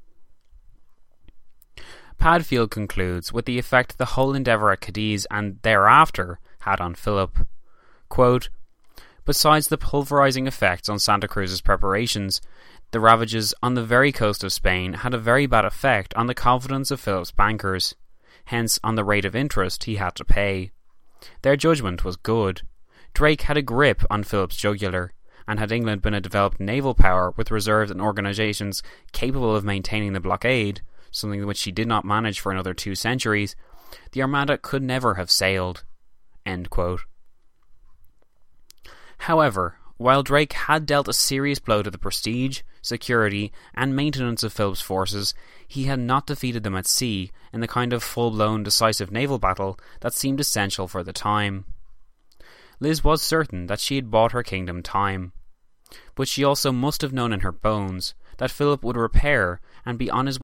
Padfield concludes with the effect the whole endeavour at Cadiz and thereafter had on Philip. Quote, "Besides the pulverising effects on Santa Cruz's preparations, the ravages on the very coast of Spain had a very bad effect on the confidence of Philip's bankers, hence on the rate of interest he had to pay. Their judgment was good. Drake had a grip on Philip's jugular, and had England been a developed naval power with reserves and organisations capable of maintaining the blockade, something which she did not manage for another 2 centuries, the Armada could never have sailed." End quote. However, while Drake had dealt a serious blow to the prestige, security, and maintenance of Philip's forces, he had not defeated them at sea in the kind of full-blown decisive naval battle that seemed essential for the time. Liz was certain that she had bought her kingdom time, but she also must have known in her bones that Philip would repair and be on his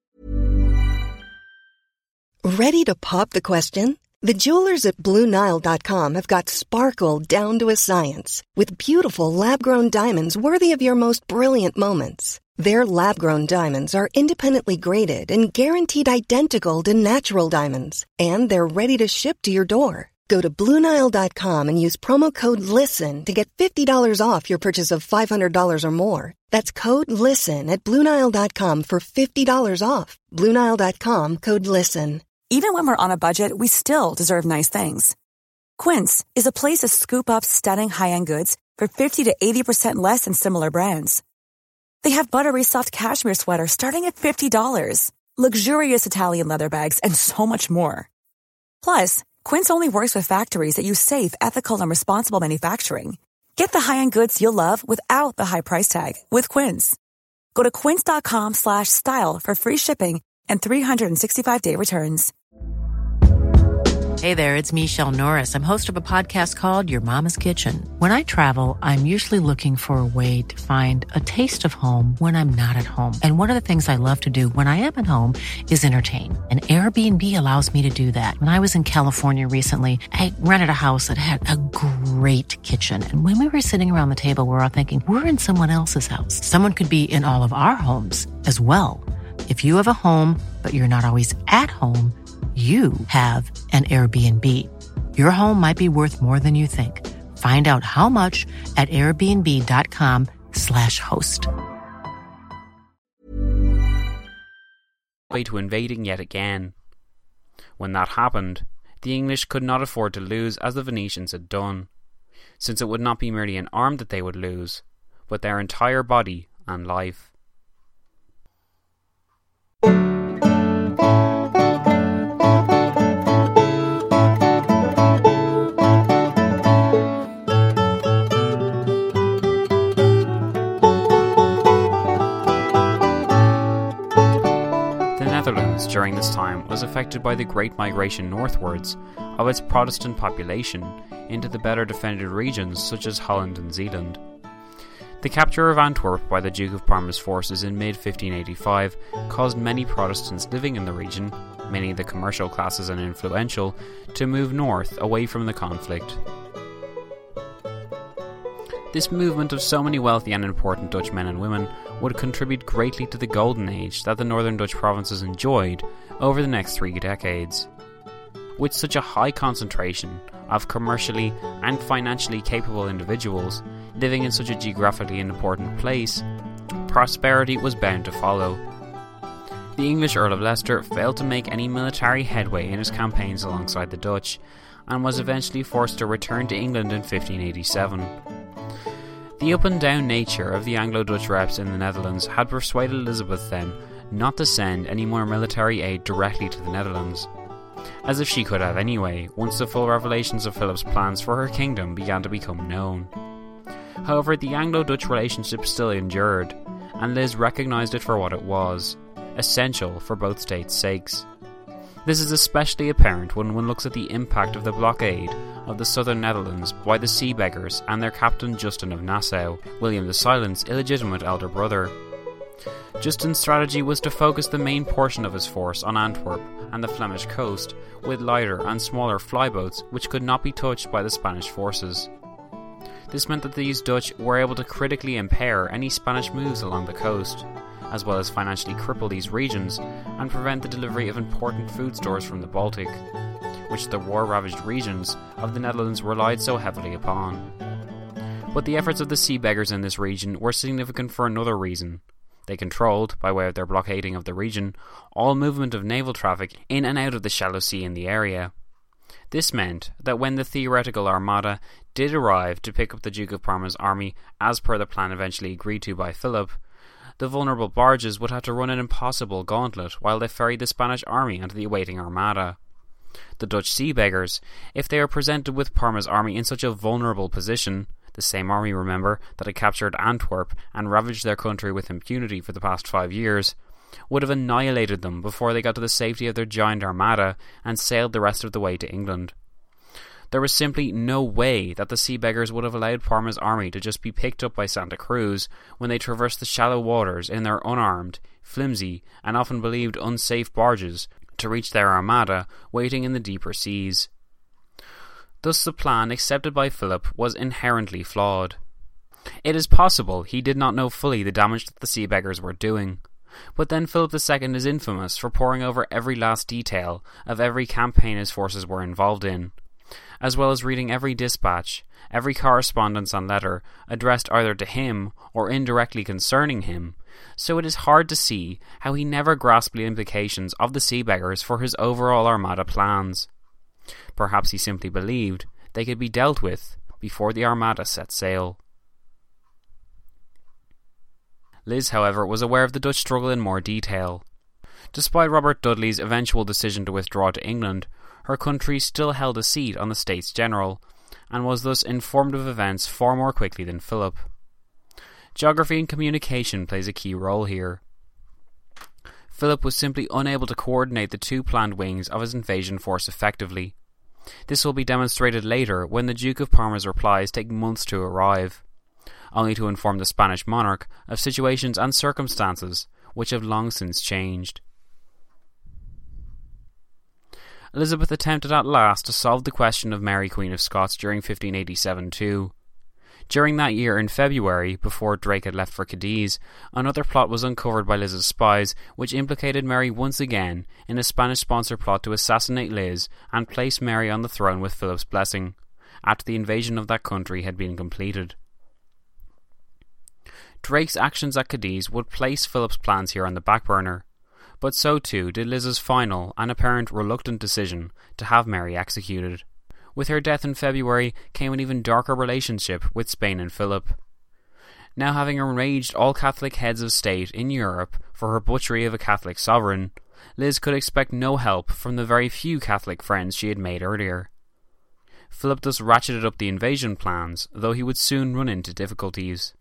Ready to pop the question? The jewelers at BlueNile.com have got sparkle down to a science with beautiful lab-grown diamonds worthy of your most brilliant moments. Their lab-grown diamonds are independently graded and guaranteed identical to natural diamonds, and they're ready to ship to your door. Go to BlueNile.com and use promo code LISTEN to get $50 off your purchase of $500 or more. That's code LISTEN at BlueNile.com for $50 off. BlueNile.com, code LISTEN. Even when we're on a budget, we still deserve nice things. Quince is a place to scoop up stunning high-end goods for 50 to 80% less than similar brands. They have buttery soft cashmere sweaters starting at $50, luxurious Italian leather bags, and so much more. Plus, Quince only works with factories that use safe, ethical, and responsible manufacturing. Get the high-end goods you'll love without the high price tag with Quince. Go to quince.com/style for free shipping and 365-day returns. Hey there, it's Michelle Norris. I'm host of a podcast called Your Mama's Kitchen. When I travel, I'm usually looking for a way to find a taste of home when I'm not at home. And one of the things I love to do when I am at home is entertain. And Airbnb allows me to do that. When I was in California recently, I rented a house that had a great kitchen. And when we were sitting around the table, we're all thinking, we're in someone else's house. Someone could be in all of our homes as well. If you have a home, but you're not always at home, you have an Airbnb. Your home might be worth more than you think. Find out how much at airbnb.com/host. Way to invading yet again. When that happened, the English could not afford to lose as the Venetians had done, since it would not be merely an arm that they would lose, but their entire body and life. During this time was affected by the Great Migration northwards of its Protestant population into the better defended regions such as Holland and Zeeland. The capture of Antwerp by the Duke of Parma's forces in mid-1585 caused many Protestants living in the region, mainly the commercial classes and influential, to move north away from the conflict. This movement of so many wealthy and important Dutch men and women would contribute greatly to the golden age that the northern Dutch provinces enjoyed over the next 3 decades. With such a high concentration of commercially and financially capable individuals living in such a geographically important place, prosperity was bound to follow. The English Earl of Leicester failed to make any military headway in his campaigns alongside the Dutch, and was eventually forced to return to England in 1587. The up-and-down nature of the Anglo-Dutch reps in the Netherlands had persuaded Elizabeth then not to send any more military aid directly to the Netherlands, as if she could have anyway, once the full revelations of Philip's plans for her kingdom began to become known. However, the Anglo-Dutch relationship still endured, and Liz recognised it for what it was, essential for both states' sakes. This is especially apparent when one looks at the impact of the blockade of the southern Netherlands by the Sea Beggars and their captain Justin of Nassau, William the Silent's illegitimate elder brother. Justin's strategy was to focus the main portion of his force on Antwerp and the Flemish coast, with lighter and smaller flyboats which could not be touched by the Spanish forces. This meant that these Dutch were able to critically impair any Spanish moves along the coast, as well as financially cripple these regions and prevent the delivery of important food stores from the Baltic, which the war-ravaged regions of the Netherlands relied so heavily upon. But the efforts of the Sea Beggars in this region were significant for another reason. They controlled, by way of their blockading of the region, all movement of naval traffic in and out of the shallow sea in the area. This meant that when the theoretical armada did arrive to pick up the Duke of Parma's army as per the plan eventually agreed to by Philip, the vulnerable barges would have to run an impossible gauntlet while they ferried the Spanish army into the awaiting armada. The Dutch Sea Beggars, if they are presented with Parma's army in such a vulnerable position, the same army, remember, that had captured Antwerp and ravaged their country with impunity for the past 5 years, would have annihilated them before they got to the safety of their giant armada and sailed the rest of the way to England. There was simply no way that the Sea Beggars would have allowed Parma's army to just be picked up by Santa Cruz when they traversed the shallow waters in their unarmed, flimsy, and often believed unsafe barges to reach their armada waiting in the deeper seas. Thus the plan accepted by Philip was inherently flawed. It is possible he did not know fully the damage that the Sea Beggars were doing, but then Philip II is infamous for poring over every last detail of every campaign his forces were involved in, as well as reading every dispatch, every correspondence and letter addressed either to him or indirectly concerning him, so it is hard to see how he never grasped the implications of the Sea Beggars for his overall armada plans. Perhaps he simply believed they could be dealt with before the armada set sail. Liz, however, was aware of the Dutch struggle in more detail. Despite Robert Dudley's eventual decision to withdraw to England, her country still held a seat on the States General, and was thus informed of events far more quickly than Philip. Geography and communication plays a key role here. Philip was simply unable to coordinate the two planned wings of his invasion force effectively. This will be demonstrated later when the Duke of Parma's replies take months to arrive, only to inform the Spanish monarch of situations and circumstances which have long since changed. Elizabeth attempted at last to solve the question of Mary Queen of Scots during 1587 too. During that year in February, before Drake had left for Cadiz, another plot was uncovered by Liz's spies which implicated Mary once again in a Spanish-sponsored plot to assassinate Liz and place Mary on the throne with Philip's blessing, after the invasion of that country had been completed. Drake's actions at Cadiz would place Philip's plans here on the back burner, but so too did Liz's final and apparent reluctant decision to have Mary executed. With her death in February came an even darker relationship with Spain and Philip. Now having enraged all Catholic heads of state in Europe for her butchery of a Catholic sovereign, Liz could expect no help from the very few Catholic friends she had made earlier. Philip thus ratcheted up the invasion plans, though he would soon run into difficulties.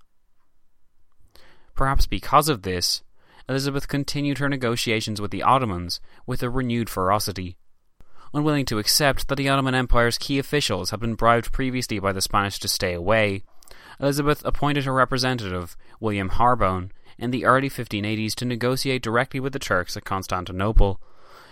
Perhaps because of this, Elizabeth continued her negotiations with the Ottomans with a renewed ferocity. Unwilling to accept that the Ottoman Empire's key officials had been bribed previously by the Spanish to stay away, Elizabeth appointed her representative, William Harbone, in the early 1580s to negotiate directly with the Turks at Constantinople.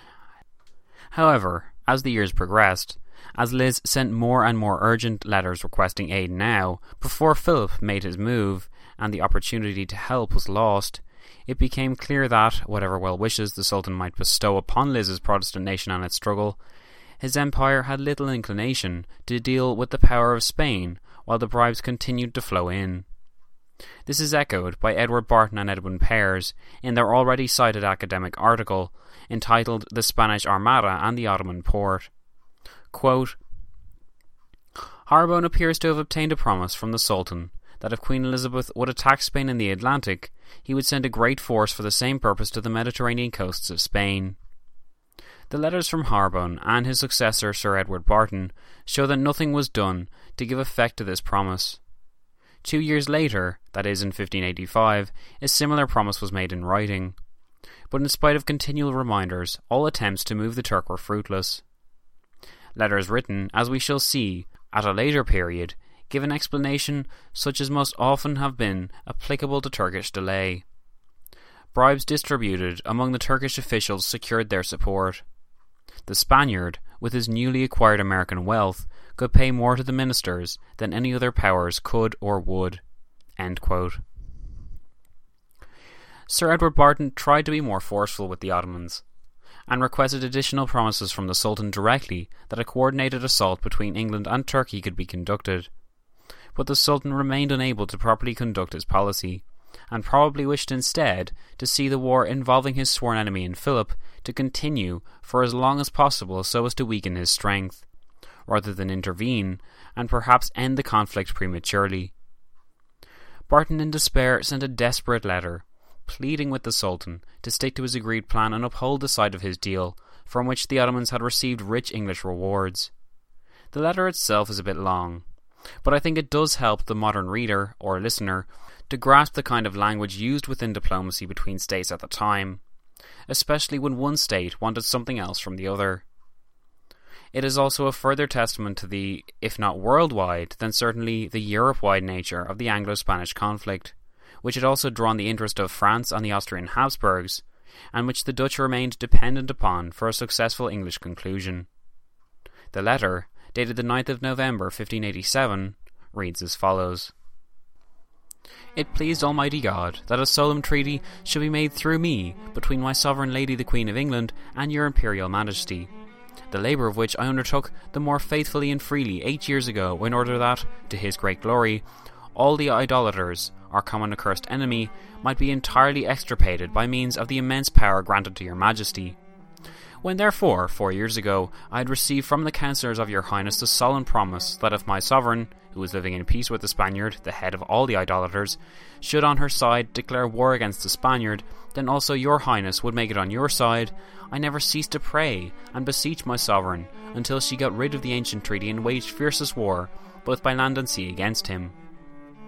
However, as the years progressed, as Liz sent more and more urgent letters requesting aid now, before Philip made his move, and the opportunity to help was lost, it became clear that, whatever well wishes the Sultan might bestow upon Liz's Protestant nation and its struggle, his empire had little inclination to deal with the power of Spain while the bribes continued to flow in. This is echoed by Edward Barton and Edwin Pears in their already cited academic article entitled The Spanish Armada and the Ottoman Port. Quote, Harbone appears to have obtained a promise from the Sultan that if Queen Elizabeth would attack Spain in the Atlantic, he would send a great force for the same purpose to the Mediterranean coasts of Spain. The letters from Harbone and his successor Sir Edward Barton show that nothing was done to give effect to this promise. 2 years later, that is in 1585, a similar promise was made in writing. But in spite of continual reminders, all attempts to move the Turk were fruitless. Letters written, as we shall see, at a later period, give an explanation such as must often have been applicable to Turkish delay. Bribes distributed among the Turkish officials secured their support. The Spaniard, with his newly acquired American wealth, could pay more to the ministers than any other powers could or would. End quote. Sir Edward Barton tried to be more forceful with the Ottomans, and requested additional promises from the Sultan directly that a coordinated assault between England and Turkey could be conducted. But the Sultan remained unable to properly conduct his policy, and probably wished instead to see the war involving his sworn enemy in Philip to continue for as long as possible so as to weaken his strength, rather than intervene and perhaps end the conflict prematurely. Barton in despair sent a desperate letter, pleading with the Sultan to stick to his agreed plan and uphold the side of his deal, from which the Ottomans had received rich English rewards. The letter itself is a bit long, but I think it does help the modern reader, or listener, to grasp the kind of language used within diplomacy between states at the time, especially when one state wanted something else from the other. It is also a further testament to the, if not worldwide, then certainly the Europe-wide nature of the Anglo-Spanish conflict, which had also drawn the interest of France and the Austrian Habsburgs, and which the Dutch remained dependent upon for a successful English conclusion. The letter, dated the 9th of November 1587, reads as follows. It pleased Almighty God that a solemn treaty should be made through me between my sovereign lady the Queen of England and your Imperial Majesty, the labour of which I undertook the more faithfully and freely 8 years ago in order that, to his great glory, all the idolaters, our common accursed enemy, might be entirely extirpated by means of the immense power granted to your Majesty. When therefore, 4 years ago, I had received from the councillors of your Highness the solemn promise that if my sovereign, who was living in peace with the Spaniard, the head of all the idolaters, should on her side declare war against the Spaniard, then also your Highness would make it on your side, I never ceased to pray and beseech my sovereign until she got rid of the ancient treaty and waged fiercest war, both by land and sea, against him.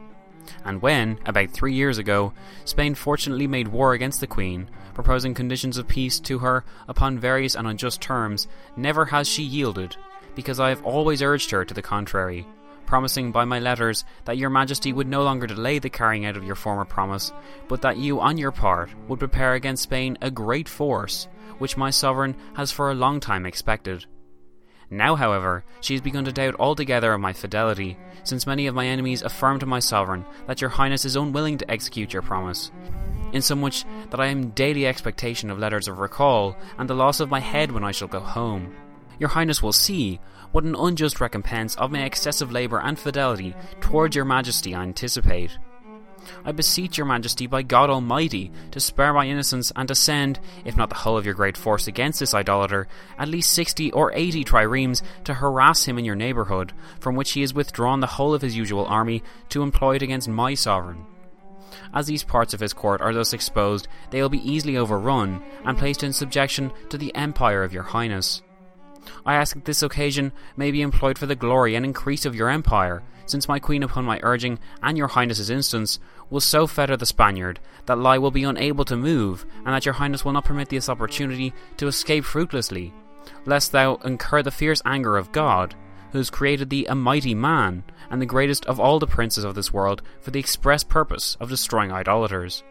And when, about 3 years ago, Spain fortunately made war against the Queen, proposing conditions of peace to her upon various and unjust terms, never has she yielded, because I have always urged her to the contrary, promising by my letters that your Majesty would no longer delay the carrying out of your former promise, but that you, on your part, would prepare against Spain a great force, which my sovereign has for a long time expected. Now, however, she has begun to doubt altogether of my fidelity, since many of my enemies affirm to my sovereign that your highness is unwilling to execute your promise, insomuch that I am in daily expectation of letters of recall, and the loss of my head when I shall go home. Your highness will see what an unjust recompense of my excessive labour and fidelity towards your majesty I anticipate. I beseech your majesty by God Almighty to spare my innocence and to send, if not the whole of your great force against this idolater, at least 60 or 80 triremes to harass him in your neighbourhood, from which he has withdrawn the whole of his usual army to employ it against my sovereign. As these parts of his court are thus exposed, they will be easily overrun and placed in subjection to the empire of your highness. I ask that this occasion may be employed for the glory and increase of your empire, since my queen upon my urging, and your highness's instance, will so fetter the Spaniard, that lie will be unable to move, and that your highness will not permit this opportunity to escape fruitlessly, lest thou incur the fierce anger of God, who has created thee a mighty man, and the greatest of all the princes of this world, for the express purpose of destroying idolaters.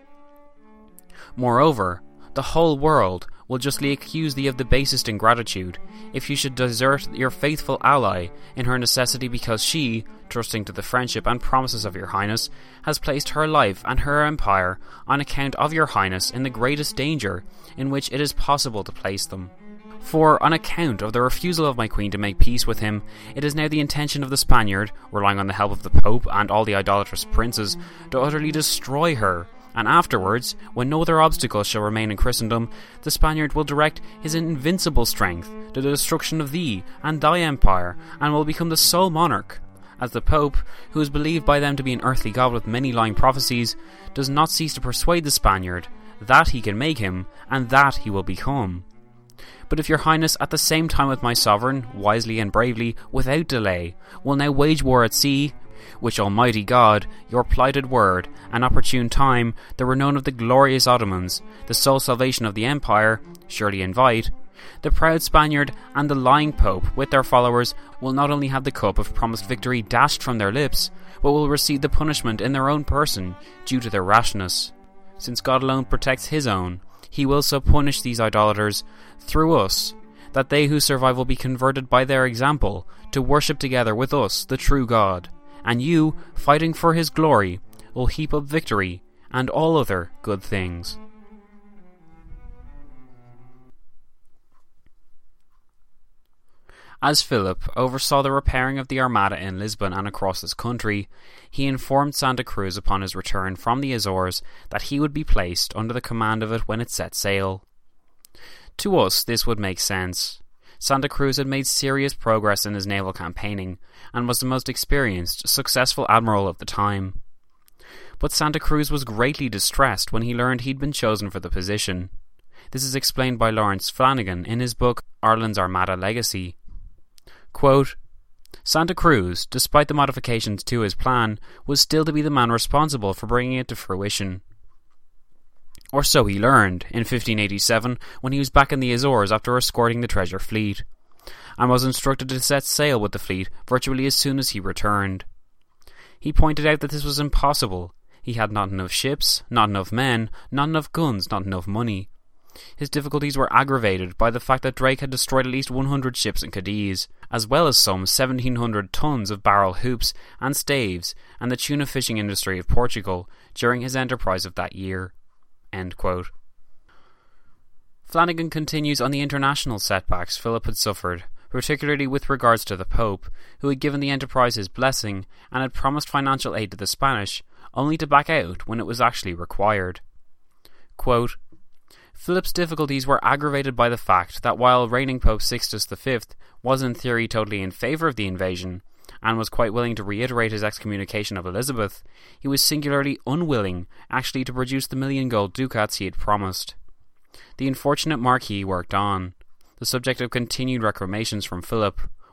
Moreover, the whole world will justly accuse thee of the basest ingratitude, if you should desert your faithful ally in her necessity, because she, trusting to the friendship and promises of your highness, has placed her life and her empire on account of your highness in the greatest danger in which it is possible to place them. For, on account of the refusal of my queen to make peace with him, it is now the intention of the Spaniard, relying on the help of the Pope and all the idolatrous princes, to utterly destroy her, and afterwards, when no other obstacle shall remain in Christendom, the Spaniard will direct his invincible strength to the destruction of thee and thy empire, and will become the sole monarch, as the Pope, who is believed by them to be an earthly god with many lying prophecies, does not cease to persuade the Spaniard that he can make him, and that he will become. But if your highness, at the same time with my sovereign, wisely and bravely, without delay, will now wage war at sea, which Almighty God, your plighted word, and opportune time, the renown of the glorious Ottomans, the sole salvation of the empire, surely invite, the proud Spaniard and the lying Pope, with their followers, will not only have the cup of promised victory dashed from their lips, but will receive the punishment in their own person, due to their rashness. Since God alone protects his own, he will so punish these idolaters, through us, that they who survive will be converted by their example, to worship together with us the true God. And you, fighting for his glory, will heap up victory and all other good things. As Philip oversaw the repairing of the Armada in Lisbon and across this country, he informed Santa Cruz upon his return from the Azores that he would be placed under the command of it when it set sail. To us, this would make sense. Santa Cruz had made serious progress in his naval campaigning, and was the most experienced, successful admiral of the time. But Santa Cruz was greatly distressed when he learned he'd been chosen for the position. This is explained by Lawrence Flanagan in his book Ireland's Armada Legacy. Quote, Santa Cruz, despite the modifications to his plan, was still to be the man responsible for bringing it to fruition. Or so he learned, in 1587, when he was back in the Azores after escorting the treasure fleet, and was instructed to set sail with the fleet virtually as soon as he returned. He pointed out that this was impossible. He had not enough ships, not enough men, not enough guns, not enough money. His difficulties were aggravated by the fact that Drake had destroyed at least 100 ships in Cadiz, as well as some 1,700 tons of barrel hoops and staves, and the tuna fishing industry of Portugal during his enterprise of that year. End quote. Flanagan continues on the international setbacks Philip had suffered, particularly with regards to the Pope, who had given the enterprise his blessing and had promised financial aid to the Spanish, only to back out when it was actually required. Quote, Philip's difficulties were aggravated by the fact that while reigning Pope Sixtus V was in theory totally in favour of the invasion, and was quite willing to reiterate his excommunication of Elizabeth, he was singularly unwilling actually to produce the 1,000,000 gold ducats he had promised. The unfortunate Marquis worked on, the subject of continued reclamations from Philip,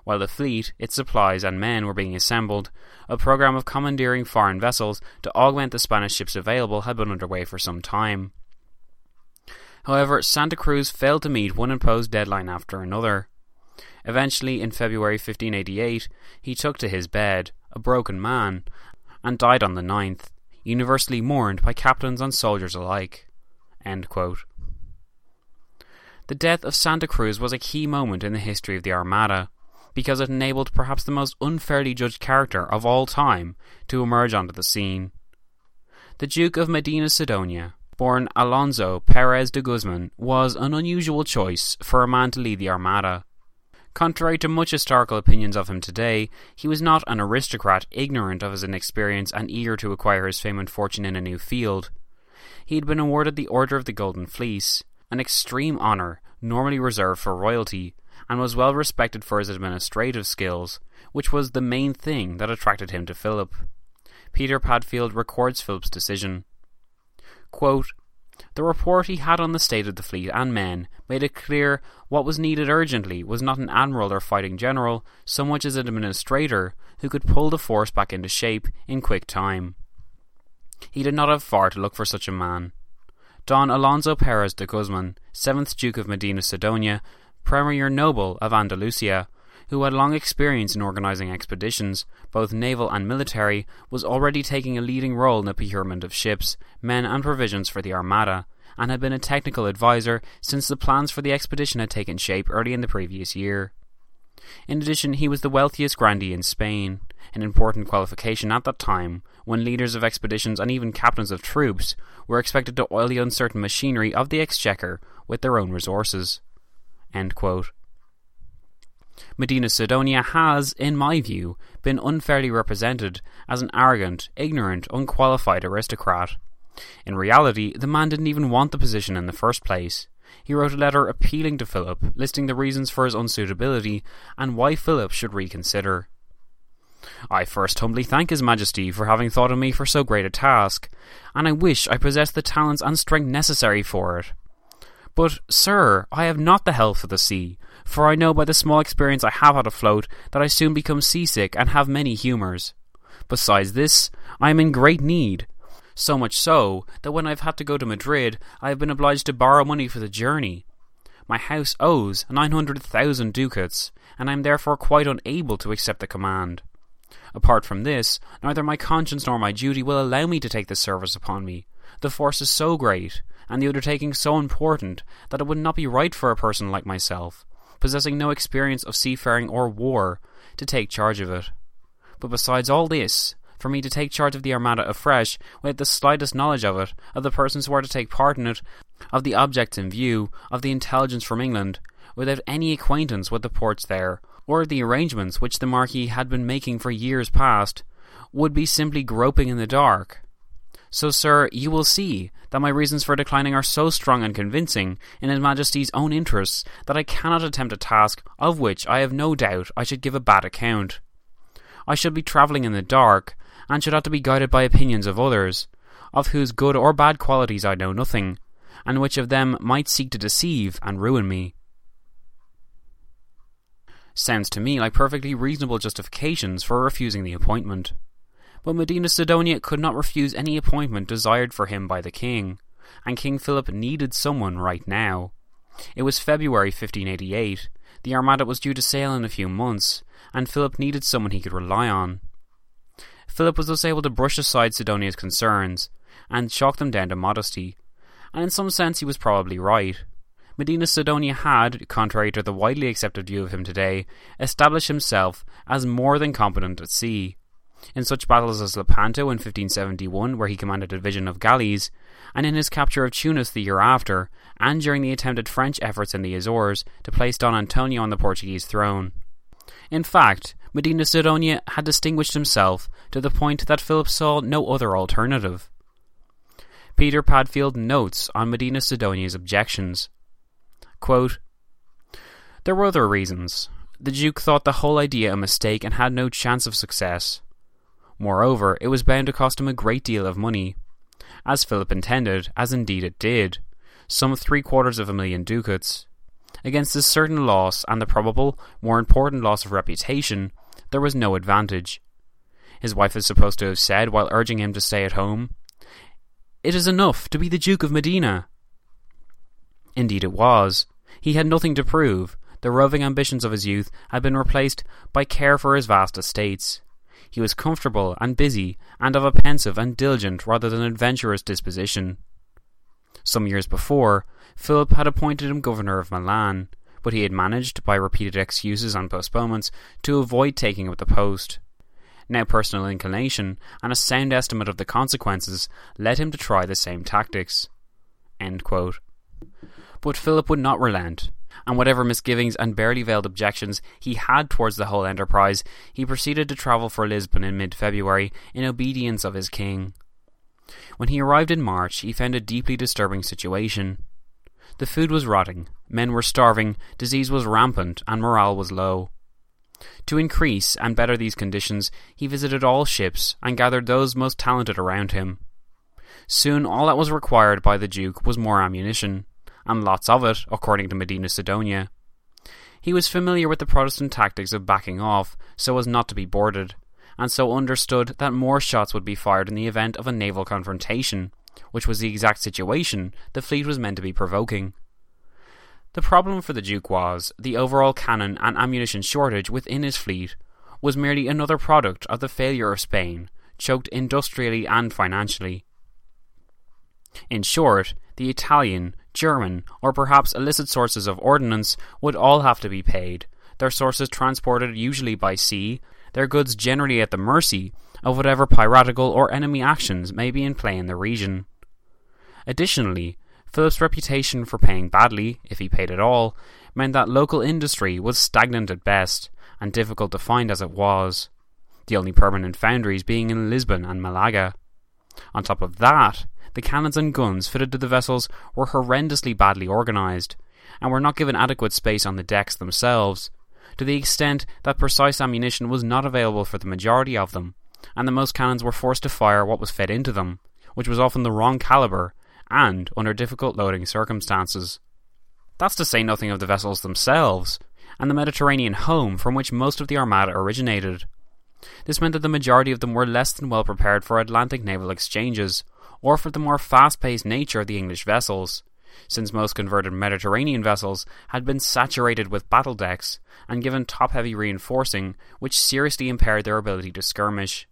While the fleet, its supplies and men were being assembled, a program of commandeering foreign vessels to augment the Spanish ships available had been underway for some time. However, Santa Cruz failed to meet one imposed deadline after another. Eventually, in February 1588, he took to his bed, a broken man, and died on the 9th, universally mourned by captains and soldiers alike." End quote. The death of Santa Cruz was a key moment in the history of the Armada, because it enabled perhaps the most unfairly judged character of all time to emerge onto the scene. The Duke of Medina Sidonia, born Alonso Perez de Guzman, was an unusual choice for a man to lead the Armada. Contrary to much historical opinions of him today, he was not an aristocrat ignorant of his inexperience and eager to acquire his fame and fortune in a new field. He had been awarded the Order of the Golden Fleece, an extreme honour normally reserved for royalty, and was well respected for his administrative skills, which was the main thing that attracted him to Philip. Peter Padfield records Philip's decision. Quote, "The report he had on the state of the fleet and men made it clear what was needed urgently was not an admiral or fighting general so much as an administrator who could pull the force back into shape in quick time. He did not have far to look for such a man. Don Alonso Perez de Guzman, 7th Duke of Medina Sidonia, Premier Noble of Andalusia, who had long experience in organising expeditions, both naval and military, was already taking a leading role in the procurement of ships, men and provisions for the Armada, and had been a technical advisor since the plans for the expedition had taken shape early in the previous year. In addition, he was the wealthiest grandee in Spain, an important qualification at that time, when leaders of expeditions and even captains of troops were expected to oil the uncertain machinery of the Exchequer with their own resources." End quote. Medina Sidonia has, in my view, been unfairly represented as an arrogant, ignorant, unqualified aristocrat. In reality, the man didn't even want the position in the first place. He wrote a letter appealing to Philip, listing the reasons for his unsuitability and why Philip should reconsider. "I first humbly thank His Majesty for having thought of me for so great a task, and I wish I possessed the talents and strength necessary for it. But, sir, I have not the health of the sea, for I know by the small experience I have had afloat that I soon become seasick and have many humours. Besides this, I am in great need, so much so that when I have had to go to Madrid, I have been obliged to borrow money for the journey. My house owes 900,000 ducats, and I am therefore quite unable to accept the command. Apart from this, neither my conscience nor my duty will allow me to take this service upon me. The force is so great, and the undertaking so important, that it would not be right for a person like myself, possessing no experience of seafaring or war, to take charge of it. But besides all this, for me to take charge of the Armada afresh, without the slightest knowledge of it, of the persons who are to take part in it, of the objects in view, of the intelligence from England, without any acquaintance with the ports there, or the arrangements which the Marquis had been making for years past, would be simply groping in the dark. So, sir, you will see that my reasons for declining are so strong and convincing in His Majesty's own interests that I cannot attempt a task of which I have no doubt I should give a bad account. I should be travelling in the dark, and should have to be guided by opinions of others, of whose good or bad qualities I know nothing, and which of them might seek to deceive and ruin me. Sounds to me like perfectly reasonable justifications for refusing the appointment. But Medina Sidonia could not refuse any appointment desired for him by the king, and King Philip needed someone right now. It was February 1588, the Armada was due to sail in a few months, and Philip needed someone he could rely on. Philip was thus able to brush aside Sidonia's concerns, and chalk them down to modesty, and in some sense he was probably right. Medina Sidonia had, contrary to the widely accepted view of him today, established himself as more than competent at sea. In such battles as Lepanto in 1571, where he commanded a division of galleys, and in his capture of Tunis the year after, and during the attempted French efforts in the Azores to place Don Antonio on the Portuguese throne. In fact, Medina Sidonia had distinguished himself to the point that Philip saw no other alternative. Peter Padfield notes on Medina Sidonia's objections. Quote, "There were other reasons. The Duke thought the whole idea a mistake and had no chance of success. Moreover, it was bound to cost him a great deal of money, as Philip intended, as indeed it did, some 750,000 ducats. Against this certain loss and the probable, more important loss of reputation, there was no advantage. His wife is supposed to have said, while urging him to stay at home, "It is enough to be the Duke of Medina." Indeed it was. He had nothing to prove. The roving ambitions of his youth had been replaced by care for his vast estates. He was comfortable and busy, and of a pensive and diligent rather than adventurous disposition. Some years before, Philip had appointed him governor of Milan, but he had managed, by repeated excuses and postponements, to avoid taking up the post. Now personal inclination, and a sound estimate of the consequences, led him to try the same tactics. End quote. But Philip would not relent, and whatever misgivings and barely veiled objections he had towards the whole enterprise, he proceeded to travel for Lisbon in mid-February in obedience of his king. When he arrived in March, he found a deeply disturbing situation. The food was rotting, men were starving, disease was rampant, and morale was low. To increase and better these conditions, he visited all ships and gathered those most talented around him. Soon all that was required by the Duke was more ammunition, and lots of it, according to Medina Sidonia. He was familiar with the Protestant tactics of backing off so as not to be boarded, and so understood that more shots would be fired in the event of a naval confrontation, which was the exact situation the fleet was meant to be provoking. The problem for the Duke was, the overall cannon and ammunition shortage within his fleet was merely another product of the failure of Spain, choked industrially and financially. In short, the Italian, German, or perhaps illicit sources of ordnance would all have to be paid, their sources transported usually by sea, their goods generally at the mercy of whatever piratical or enemy actions may be in play in the region. Additionally, Philip's reputation for paying badly, if he paid at all, meant that local industry was stagnant at best, and difficult to find as it was, the only permanent foundries being in Lisbon and Malaga. On top of that, the cannons and guns fitted to the vessels were horrendously badly organised, and were not given adequate space on the decks themselves, to the extent that precise ammunition was not available for the majority of them, and the most cannons were forced to fire what was fed into them, which was often the wrong calibre, and under difficult loading circumstances. That's to say nothing of the vessels themselves, and the Mediterranean home from which most of the Armada originated. This meant that the majority of them were less than well prepared for Atlantic naval exchanges, or for the more fast-paced nature of the English vessels, since most converted Mediterranean vessels had been saturated with battle decks and given top-heavy reinforcing, which seriously impaired their ability to skirmish.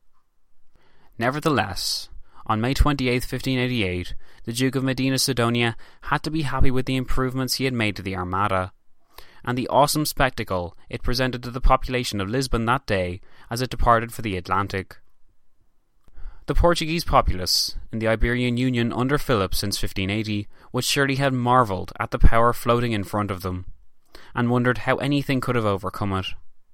Nevertheless, on May 28, 1588, the Duke of Medina Sidonia had to be happy with the improvements he had made to the Armada, and the awesome spectacle it presented to the population of Lisbon that day as it departed for the Atlantic. The Portuguese populace, in the Iberian Union under Philip since 1580, would surely have marvelled at the power floating in front of them, and wondered how anything could have overcome it.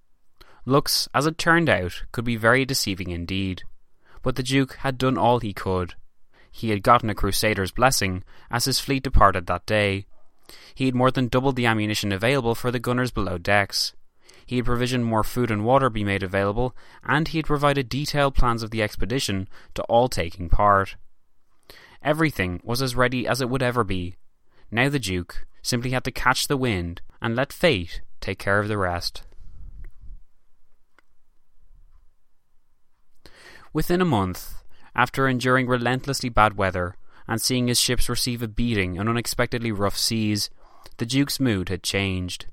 Looks, as it turned out, could be very deceiving indeed, but the Duke had done all he could. He had gotten a crusader's blessing as his fleet departed that day. He had more than doubled the ammunition available for the gunners below decks. He had provisioned more food and water be made available, and he had provided detailed plans of the expedition to all taking part. Everything was as ready as it would ever be. Now the Duke simply had to catch the wind and let fate take care of the rest. Within a month, after enduring relentlessly bad weather and seeing his ships receive a beating in unexpectedly rough seas, the Duke's mood had changed.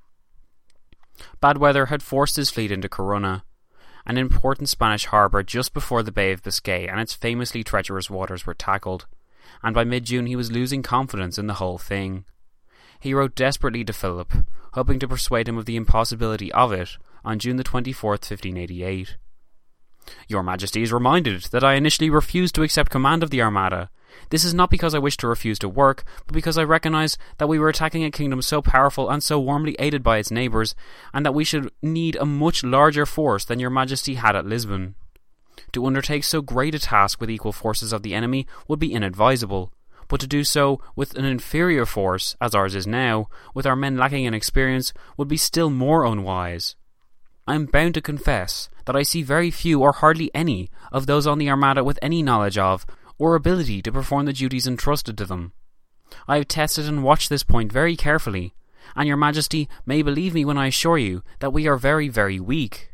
Bad weather had forced his fleet into Corunna, an important Spanish harbour just before the Bay of Biscay and its famously treacherous waters were tackled, and by mid-June he was losing confidence in the whole thing. He wrote desperately to Philip, hoping to persuade him of the impossibility of it on June the 24th, 1588. Your Majesty is reminded that I initially refused to accept command of the Armada. This is not because I wish to refuse to work, but because I recognise that we were attacking a kingdom so powerful and so warmly aided by its neighbours, and that we should need a much larger force than your Majesty had at Lisbon. To undertake so great a task with equal forces of the enemy would be inadvisable, but to do so with an inferior force, as ours is now, with our men lacking in experience, would be still more unwise. I am bound to confess that I see very few or hardly any of those on the Armada with any knowledge of, or ability to perform the duties entrusted to them. I have tested and watched this point very carefully, and your majesty may believe me when I assure you that we are very, very weak."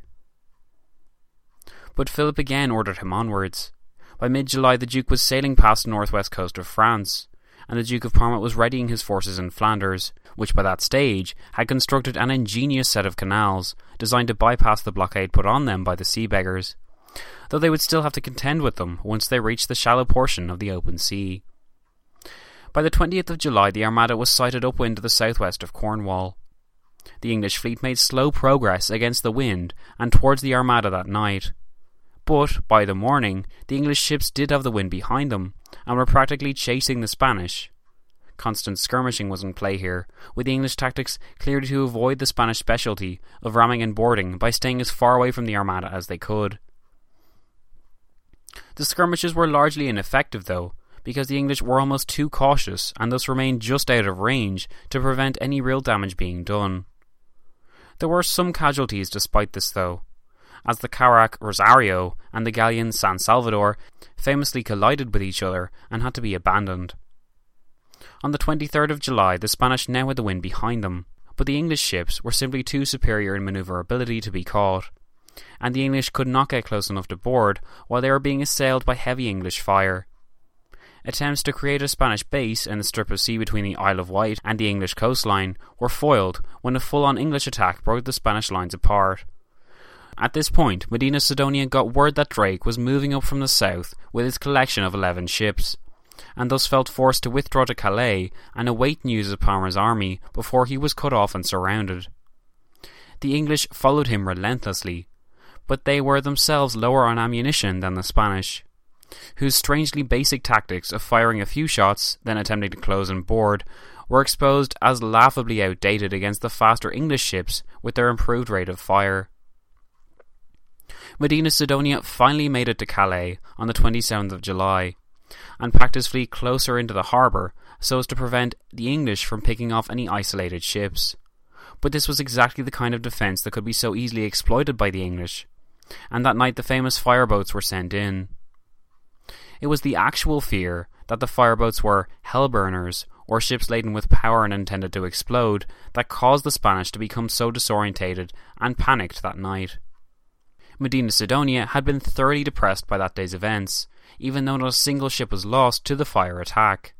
But Philip again ordered him onwards. By mid-July the Duke was sailing past the northwest coast of France, and the Duke of Parma was readying his forces in Flanders, which by that stage had constructed an ingenious set of canals designed to bypass the blockade put on them by the sea beggars, though they would still have to contend with them once they reached the shallow portion of the open sea. By the 20th of July the Armada was sighted upwind to the southwest of Cornwall. The English fleet made slow progress against the wind and towards the Armada that night. But, by the morning, the English ships did have the wind behind them, and were practically chasing the Spanish. Constant skirmishing was in play here, with the English tactics clearly to avoid the Spanish specialty of ramming and boarding by staying as far away from the Armada as they could. The skirmishes were largely ineffective, though, because the English were almost too cautious and thus remained just out of range to prevent any real damage being done. There were some casualties despite this, though, as the carrack Rosario and the galleon San Salvador famously collided with each other and had to be abandoned. On the 23rd of July the Spanish now had the wind behind them, but the English ships were simply too superior in manoeuvrability to be caught, and the English could not get close enough to board while they were being assailed by heavy English fire. Attempts to create a Spanish base in the strip of sea between the Isle of Wight and the English coastline were foiled when a full-on English attack broke the Spanish lines apart. At this point, Medina Sidonia got word that Drake was moving up from the south with his collection of 11 ships, and thus felt forced to withdraw to Calais and await news of Parma's army before he was cut off and surrounded. The English followed him relentlessly, but they were themselves lower on ammunition than the Spanish, whose strangely basic tactics of firing a few shots, then attempting to close and board, were exposed as laughably outdated against the faster English ships with their improved rate of fire. Medina Sidonia finally made it to Calais on the 27th of July, and packed his fleet closer into the harbour so as to prevent the English from picking off any isolated ships. But this was exactly the kind of defence that could be so easily exploited by the English, and that night the famous fireboats were sent in. It was the actual fear that the fireboats were hellburners, or ships laden with power and intended to explode, that caused the Spanish to become so disorientated and panicked that night. Medina Sidonia had been thoroughly depressed by that day's events, even though not a single ship was lost to the fire attack.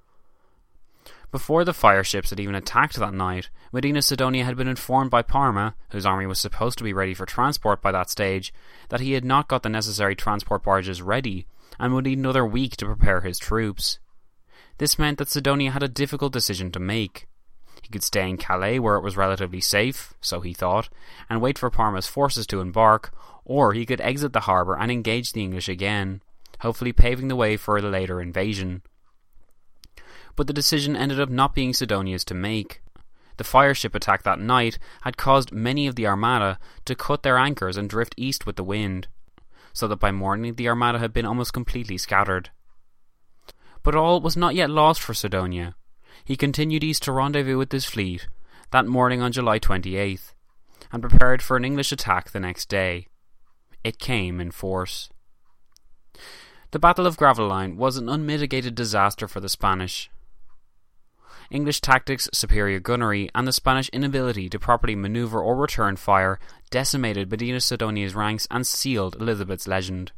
Before the fire ships had even attacked that night, Medina Sidonia had been informed by Parma, whose army was supposed to be ready for transport by that stage, that he had not got the necessary transport barges ready, and would need another week to prepare his troops. This meant that Sidonia had a difficult decision to make. He could stay in Calais where it was relatively safe, so he thought, and wait for Parma's forces to embark, or he could exit the harbour and engage the English again, hopefully paving the way for a later invasion. But the decision ended up not being Sidonia's to make. The fireship attack that night had caused many of the Armada to cut their anchors and drift east with the wind, so that by morning the Armada had been almost completely scattered. But all was not yet lost for Sidonia. He continued east to rendezvous with his fleet that morning on July 28th, and prepared for an English attack the next day. It came in force. The Battle of Gravelines was an unmitigated disaster for the Spanish. English tactics, superior gunnery, and the Spanish inability to properly manoeuvre or return fire decimated Medina Sidonia's ranks and sealed Elizabeth's legend.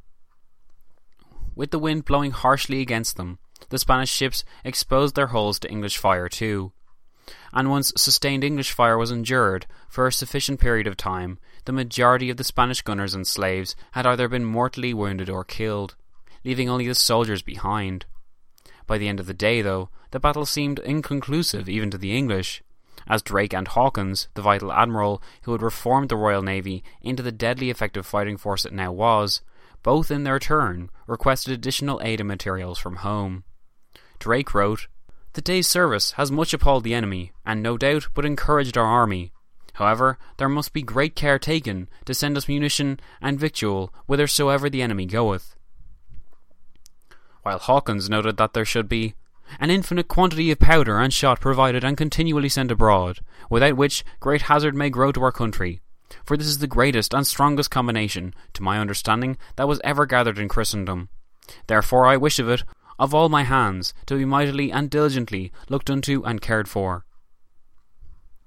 With the wind blowing harshly against them, the Spanish ships exposed their hulls to English fire too, and once sustained English fire was endured for a sufficient period of time, the majority of the Spanish gunners and slaves had either been mortally wounded or killed, leaving only the soldiers behind. By the end of the day, though, the battle seemed inconclusive even to the English, as Drake and Hawkins, the vital admiral who had reformed the Royal Navy into the deadly effective fighting force it now was, both in their turn requested additional aid and materials from home. Drake wrote, "The day's service has much appalled the enemy, and no doubt but encouraged our army. However, there must be great care taken to send us munition and victual whithersoever the enemy goeth." While Hawkins noted that there should be an infinite quantity of powder and shot provided and continually sent abroad, without which great hazard may grow to our country. For this is the greatest and strongest combination, to my understanding, that was ever gathered in Christendom. Therefore I wish of it, of all my hands, to be mightily and diligently looked unto and cared for.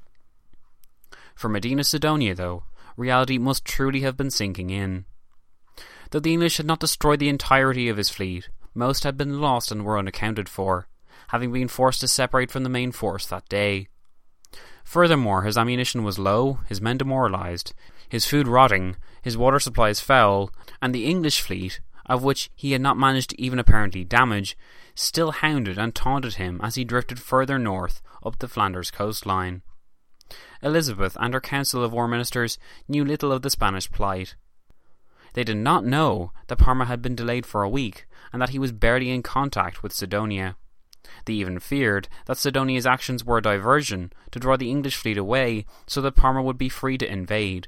For Medina Sidonia, though, reality must truly have been sinking in. Though the English had not destroyed the entirety of his fleet, most had been lost and were unaccounted for, having been forced to separate from the main force that day. Furthermore, his ammunition was low, his men demoralised, his food rotting, his water supplies foul, and the English fleet, of which he had not managed to even apparently damage, still hounded and taunted him as he drifted further north up the Flanders coastline. Elizabeth and her council of war ministers knew little of the Spanish plight. They did not know that Parma had been delayed for a week, and that he was barely in contact with Sidonia. They even feared that Sidonia's actions were a diversion to draw the English fleet away so that Parma would be free to invade.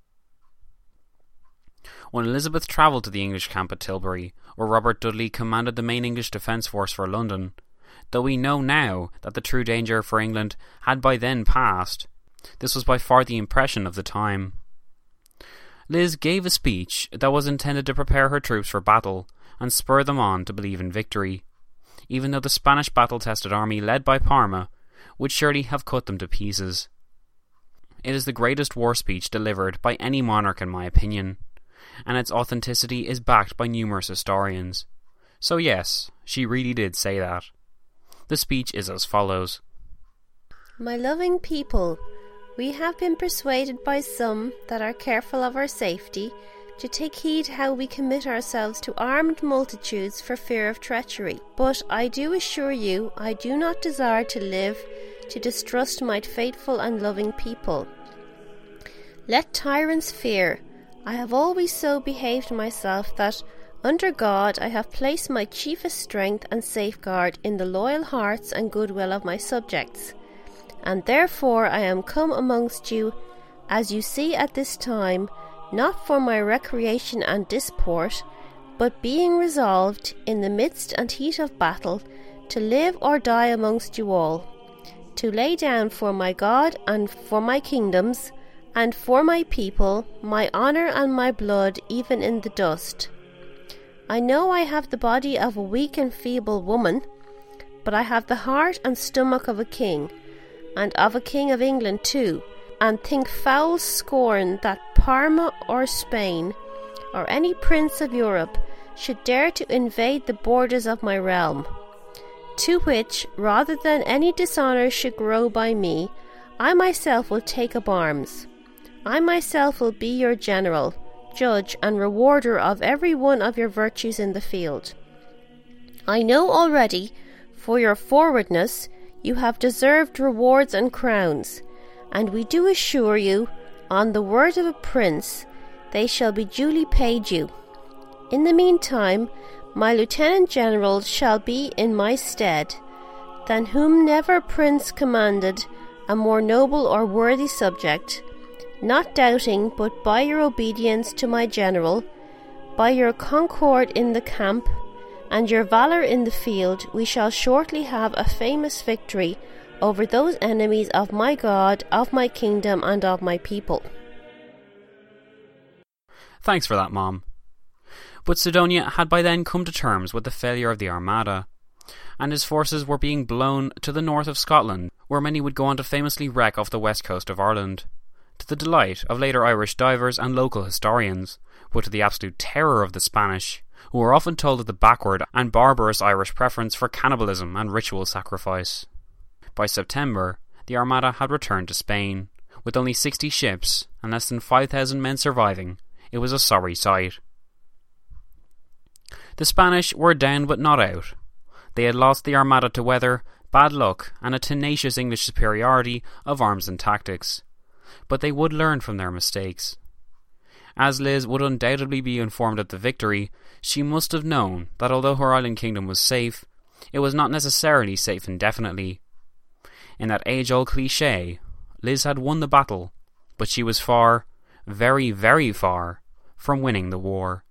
When Elizabeth travelled to the English camp at Tilbury, where Robert Dudley commanded the main English defence force for London, though we know now that the true danger for England had by then passed, this was by far the impression of the time. Liz gave a speech that was intended to prepare her troops for battle and spur them on to believe in victory, even though the Spanish battle-tested army led by Parma would surely have cut them to pieces. It is the greatest war speech delivered by any monarch in my opinion, and its authenticity is backed by numerous historians. So yes, she really did say that. The speech is as follows. My loving people, we have been persuaded by some that are careful of our safety to take heed how we commit ourselves to armed multitudes for fear of treachery. But I do assure you, I do not desire to live to distrust my faithful and loving people. Let tyrants fear. I have always so behaved myself that, under God, I have placed my chiefest strength and safeguard in the loyal hearts and goodwill of my subjects. And therefore I am come amongst you, as you see at this time, not for my recreation and disport, but being resolved, in the midst and heat of battle, to live or die amongst you all, to lay down for my God and for my kingdoms, and for my people, my honour and my blood even in the dust. I know I have the body of a weak and feeble woman, but I have the heart and stomach of a king, and of a king of England too, and think foul scorn that Parma or Spain, or any prince of Europe, should dare to invade the borders of my realm, to which, rather than any dishonour should grow by me, I myself will take up arms. I myself will be your general, judge, and rewarder of every one of your virtues in the field. I know already, for your forwardness, you have deserved rewards and crowns, and we do assure you, on the word of a prince, they shall be duly paid you. In the meantime, my lieutenant general shall be in my stead, than whom never prince commanded a more noble or worthy subject, not doubting but by your obedience to my general, by your concord in the camp, and your valour in the field, we shall shortly have a famous victory over those enemies of my God, of my kingdom, and of my people. Thanks for that, Mom. But Sidonia had by then come to terms with the failure of the Armada, and his forces were being blown to the north of Scotland, where many would go on to famously wreck off the west coast of Ireland, to the delight of later Irish divers and local historians, but to the absolute terror of the Spanish, who were often told of the backward and barbarous Irish preference for cannibalism and ritual sacrifice. By September, the Armada had returned to Spain. With only 60 ships and less than 5,000 men surviving, it was a sorry sight. The Spanish were down but not out. They had lost the Armada to weather, bad luck, and a tenacious English superiority of arms and tactics. But they would learn from their mistakes. As Liz would undoubtedly be informed of the victory, she must have known that although her island kingdom was safe, it was not necessarily safe indefinitely. In that age-old cliché, Liz had won the battle, but she was far, very, very far, from winning the war.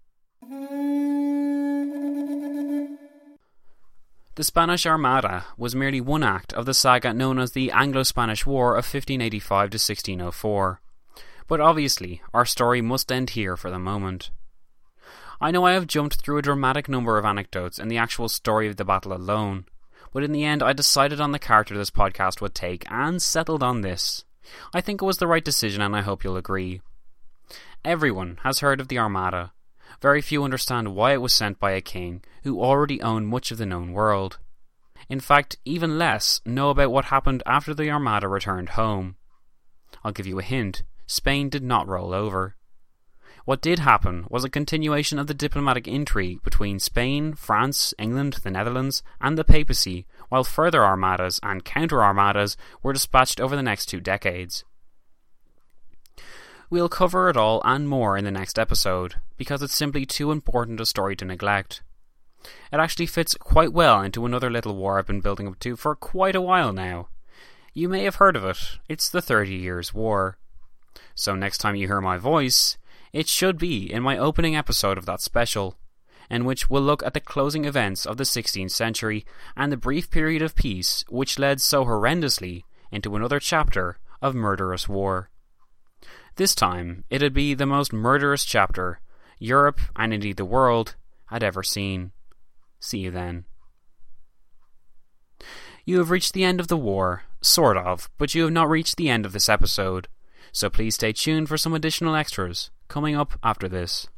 The Spanish Armada was merely one act of the saga known as the Anglo-Spanish War of 1585 to 1604. But obviously, our story must end here for the moment. I know I have jumped through a dramatic number of anecdotes in the actual story of the battle alone, but in the end I decided on the character this podcast would take and settled on this. I think it was the right decision, and I hope you'll agree. Everyone has heard of the Armada. Very few understand why it was sent by a king who already owned much of the known world. In fact, even less know about what happened after the Armada returned home. I'll give you a hint. Spain did not roll over. What did happen was a continuation of the diplomatic intrigue between Spain, France, England, the Netherlands, and the papacy, while further armadas and counter-armadas were dispatched over the next 2 decades. We'll cover it all and more in the next episode, because it's simply too important a story to neglect. It actually fits quite well into another little war I've been building up to for quite a while now. You may have heard of it. It's the 30 Years' War. So next time you hear my voice, it should be in my opening episode of that special, in which we'll look at the closing events of the 16th century and the brief period of peace which led so horrendously into another chapter of murderous war. This time, it'd be the most murderous chapter Europe, and indeed the world, had ever seen. See you then. You have reached the end of the war, sort of, but you have not reached the end of this episode, so please stay tuned for some additional extras coming up after this.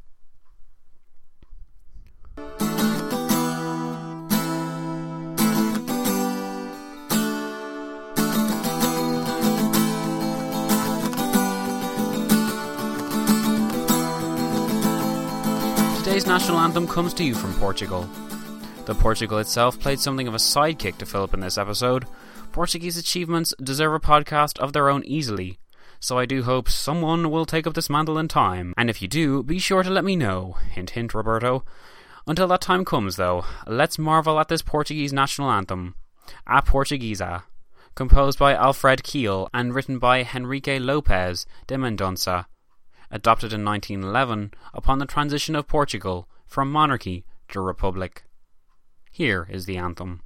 Today's national anthem comes to you from Portugal. Though Portugal itself played something of a sidekick to Philip in this episode, Portuguese achievements deserve a podcast of their own easily, so I do hope someone will take up this mantle in time, and if you do, be sure to let me know. Hint hint, Roberto. Until that time comes though, let's marvel at this Portuguese national anthem, A Portuguesa, composed by Alfred Kiel and written by Henrique Lopes de Mendonça, adopted in 1911 upon the transition of Portugal from monarchy to republic. Here is the anthem.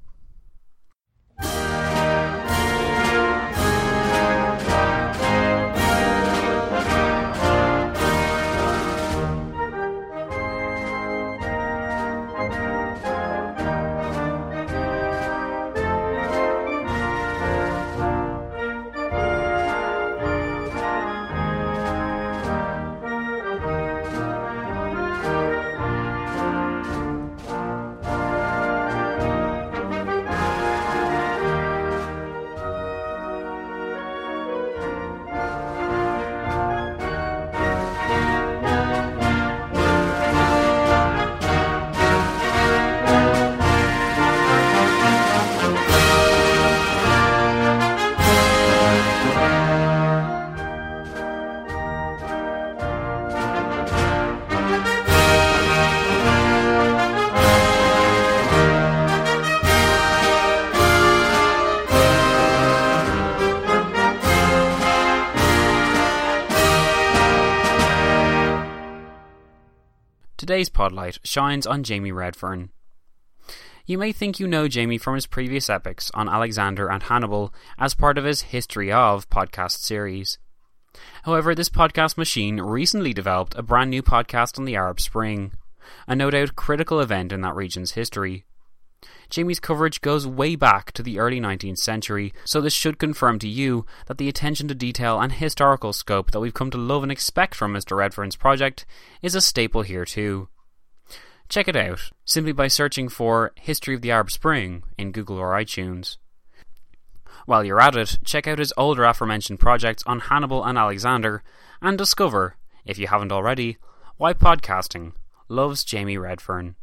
Today's Podlight shines on Jamie Redfern. You may think you know Jamie from his previous epics on Alexander and Hannibal as part of his History of podcast series. However, this podcast machine recently developed a brand new podcast on the Arab Spring, a no doubt critical event in that region's history. Jamie's coverage goes way back to the early 19th century, so this should confirm to you that the attention to detail and historical scope that we've come to love and expect from Mr. Redfern's project is a staple here too. Check it out, simply by searching for History of the Arab Spring in Google or iTunes. While you're at it, check out his older aforementioned projects on Hannibal and Alexander, and discover, if you haven't already, why podcasting loves Jamie Redfern.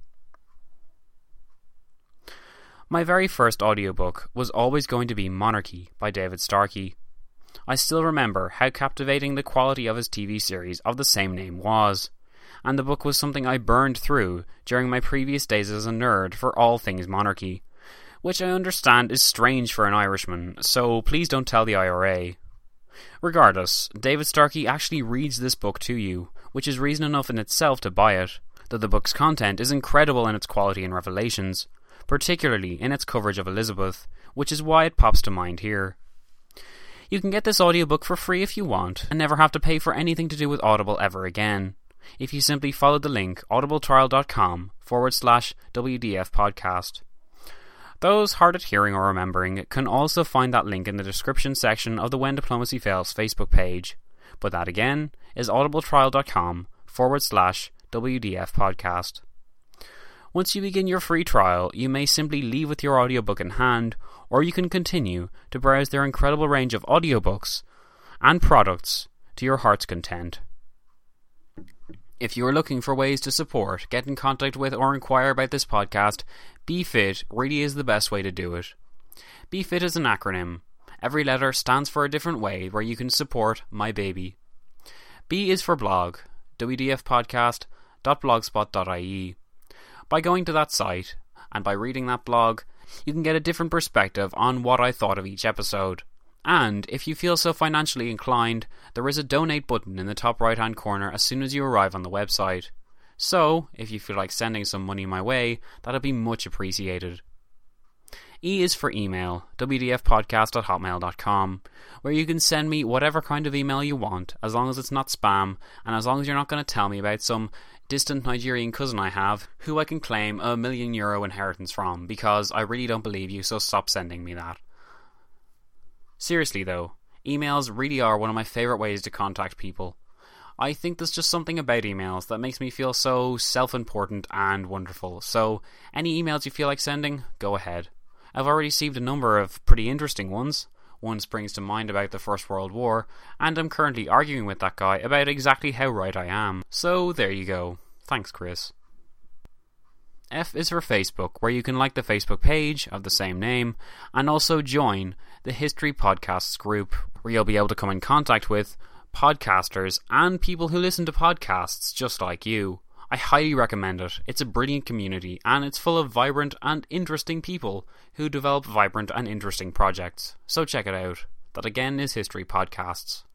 My very first audiobook was always going to be Monarchy by David Starkey. I still remember how captivating the quality of his TV series of the same name was, and the book was something I burned through during my previous days as a nerd for all things monarchy, which I understand is strange for an Irishman, so please don't tell the IRA. Regardless, David Starkey actually reads this book to you, which is reason enough in itself to buy it, though the book's content is incredible in its quality and revelations, particularly in its coverage of Elizabeth, which is why it pops to mind here. You can get this audiobook for free if you want, and never have to pay for anything to do with Audible ever again, if you simply follow the link audibletrial.com/WDF podcast. Those hard at hearing or remembering can also find that link in the description section of the When Diplomacy Fails Facebook page, but that again is audibletrial.com/WDF podcast. Once you begin your free trial, you may simply leave with your audiobook in hand, or you can continue to browse their incredible range of audiobooks and products to your heart's content. If you are looking for ways to support, get in contact with, or inquire about this podcast, BeFit really is the best way to do it. BeFit is an acronym. Every letter stands for a different way where you can support my baby. B is for blog, wdfpodcast.blogspot.ie. By going to that site, and by reading that blog, you can get a different perspective on what I thought of each episode. And, if you feel so financially inclined, there is a donate button in the top right hand corner as soon as you arrive on the website. So, if you feel like sending some money my way, that'd be much appreciated. E is for email, wdfpodcast@hotmail.com, where you can send me whatever kind of email you want, as long as it's not spam, and as long as you're not going to tell me about some distant Nigerian cousin I have, who I can claim €1 million inheritance from, because I really don't believe you, so stop sending me that. Seriously though, emails really are one of my favourite ways to contact people. I think there's just something about emails that makes me feel so self-important and wonderful, so any emails you feel like sending, go ahead. I've already received a number of pretty interesting ones. One springs to mind about the First World War, and I'm currently arguing with that guy about exactly how right I am. So there you go. Thanks, Chris. F is for Facebook, where you can like the Facebook page of the same name, and also join the History Podcasts group, where you'll be able to come in contact with podcasters and people who listen to podcasts just like you. I highly recommend it. It's a brilliant community, and it's full of vibrant and interesting people who develop vibrant and interesting projects. So check it out. That again is History Podcasts.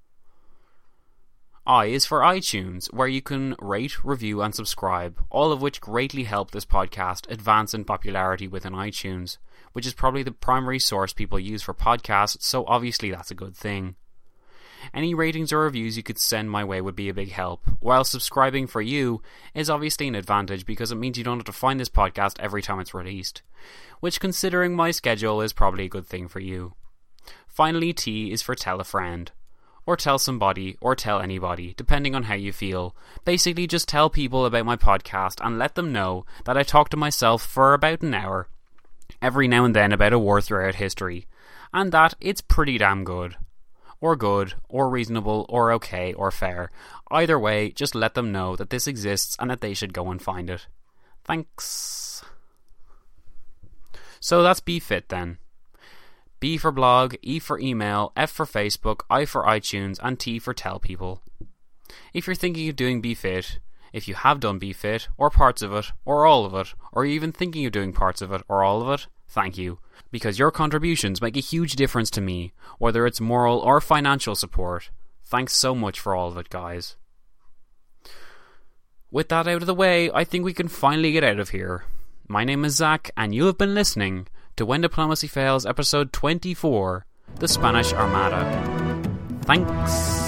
I is for iTunes, where you can rate, review and subscribe, all of which greatly help this podcast advance in popularity within iTunes, which is probably the primary source people use for podcasts, so obviously that's a good thing. Any ratings or reviews you could send my way would be a big help, while subscribing for you is obviously an advantage because it means you don't have to find this podcast every time it's released, which, considering my schedule, is probably a good thing for you. Finally, T is for tell a friend. Or tell somebody, or tell anybody, depending on how you feel. Basically, just tell people about my podcast and let them know that I talk to myself for about an hour, every now and then, about a war throughout history, and that it's pretty damn good. Or reasonable, or okay, or fair. Either way, just let them know that this exists and that they should go and find it. Thanks. So that's BeFit then. B for blog, E for email, F for Facebook, I for iTunes, and T for tell people. If you're thinking of doing BeFit, if you have done BeFit, or parts of it, or all of it, or you're even thinking of doing parts of it, or all of it, thank you. Because your contributions make a huge difference to me, whether it's moral or financial support. Thanks so much for all of it, guys. With that out of the way, I think we can finally get out of here. My name is Zach, and you have been listening to When Diplomacy Fails, episode 24, The Spanish Armada. Thanks.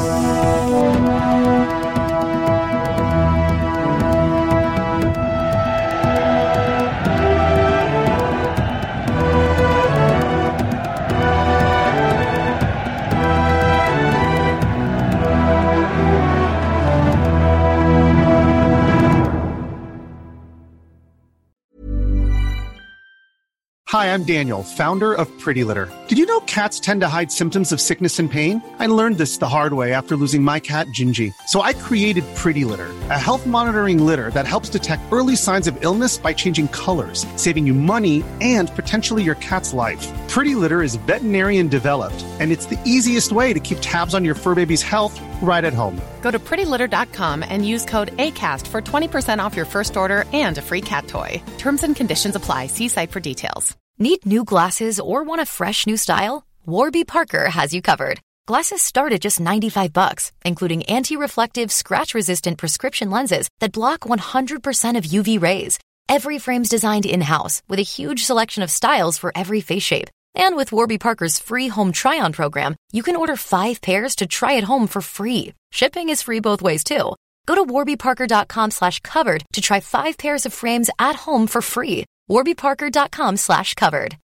Hi, I'm Daniel, founder of Pretty Litter. Did you know cats tend to hide symptoms of sickness and pain? I learned this the hard way after losing my cat, Gingy. So I created Pretty Litter, a health monitoring litter that helps detect early signs of illness by changing colors, saving you money and potentially your cat's life. Pretty Litter is veterinarian developed, and it's the easiest way to keep tabs on your fur baby's health right at home. Go to prettylitter.com and use code ACAST for 20% off your first order and a free cat toy. Terms and conditions apply. See site for details. Need new glasses or want a fresh new style? Warby Parker has you covered. Glasses start at just $95, including anti-reflective, scratch-resistant prescription lenses that block 100% of UV rays. Every frame's designed in-house with a huge selection of styles for every face shape. And with Warby Parker's free home try-on program, you can order 5 pairs to try at home for free. Shipping is free both ways, too. Go to warbyparker.com/covered to try 5 pairs of frames at home for free. warbyparker.com/covered.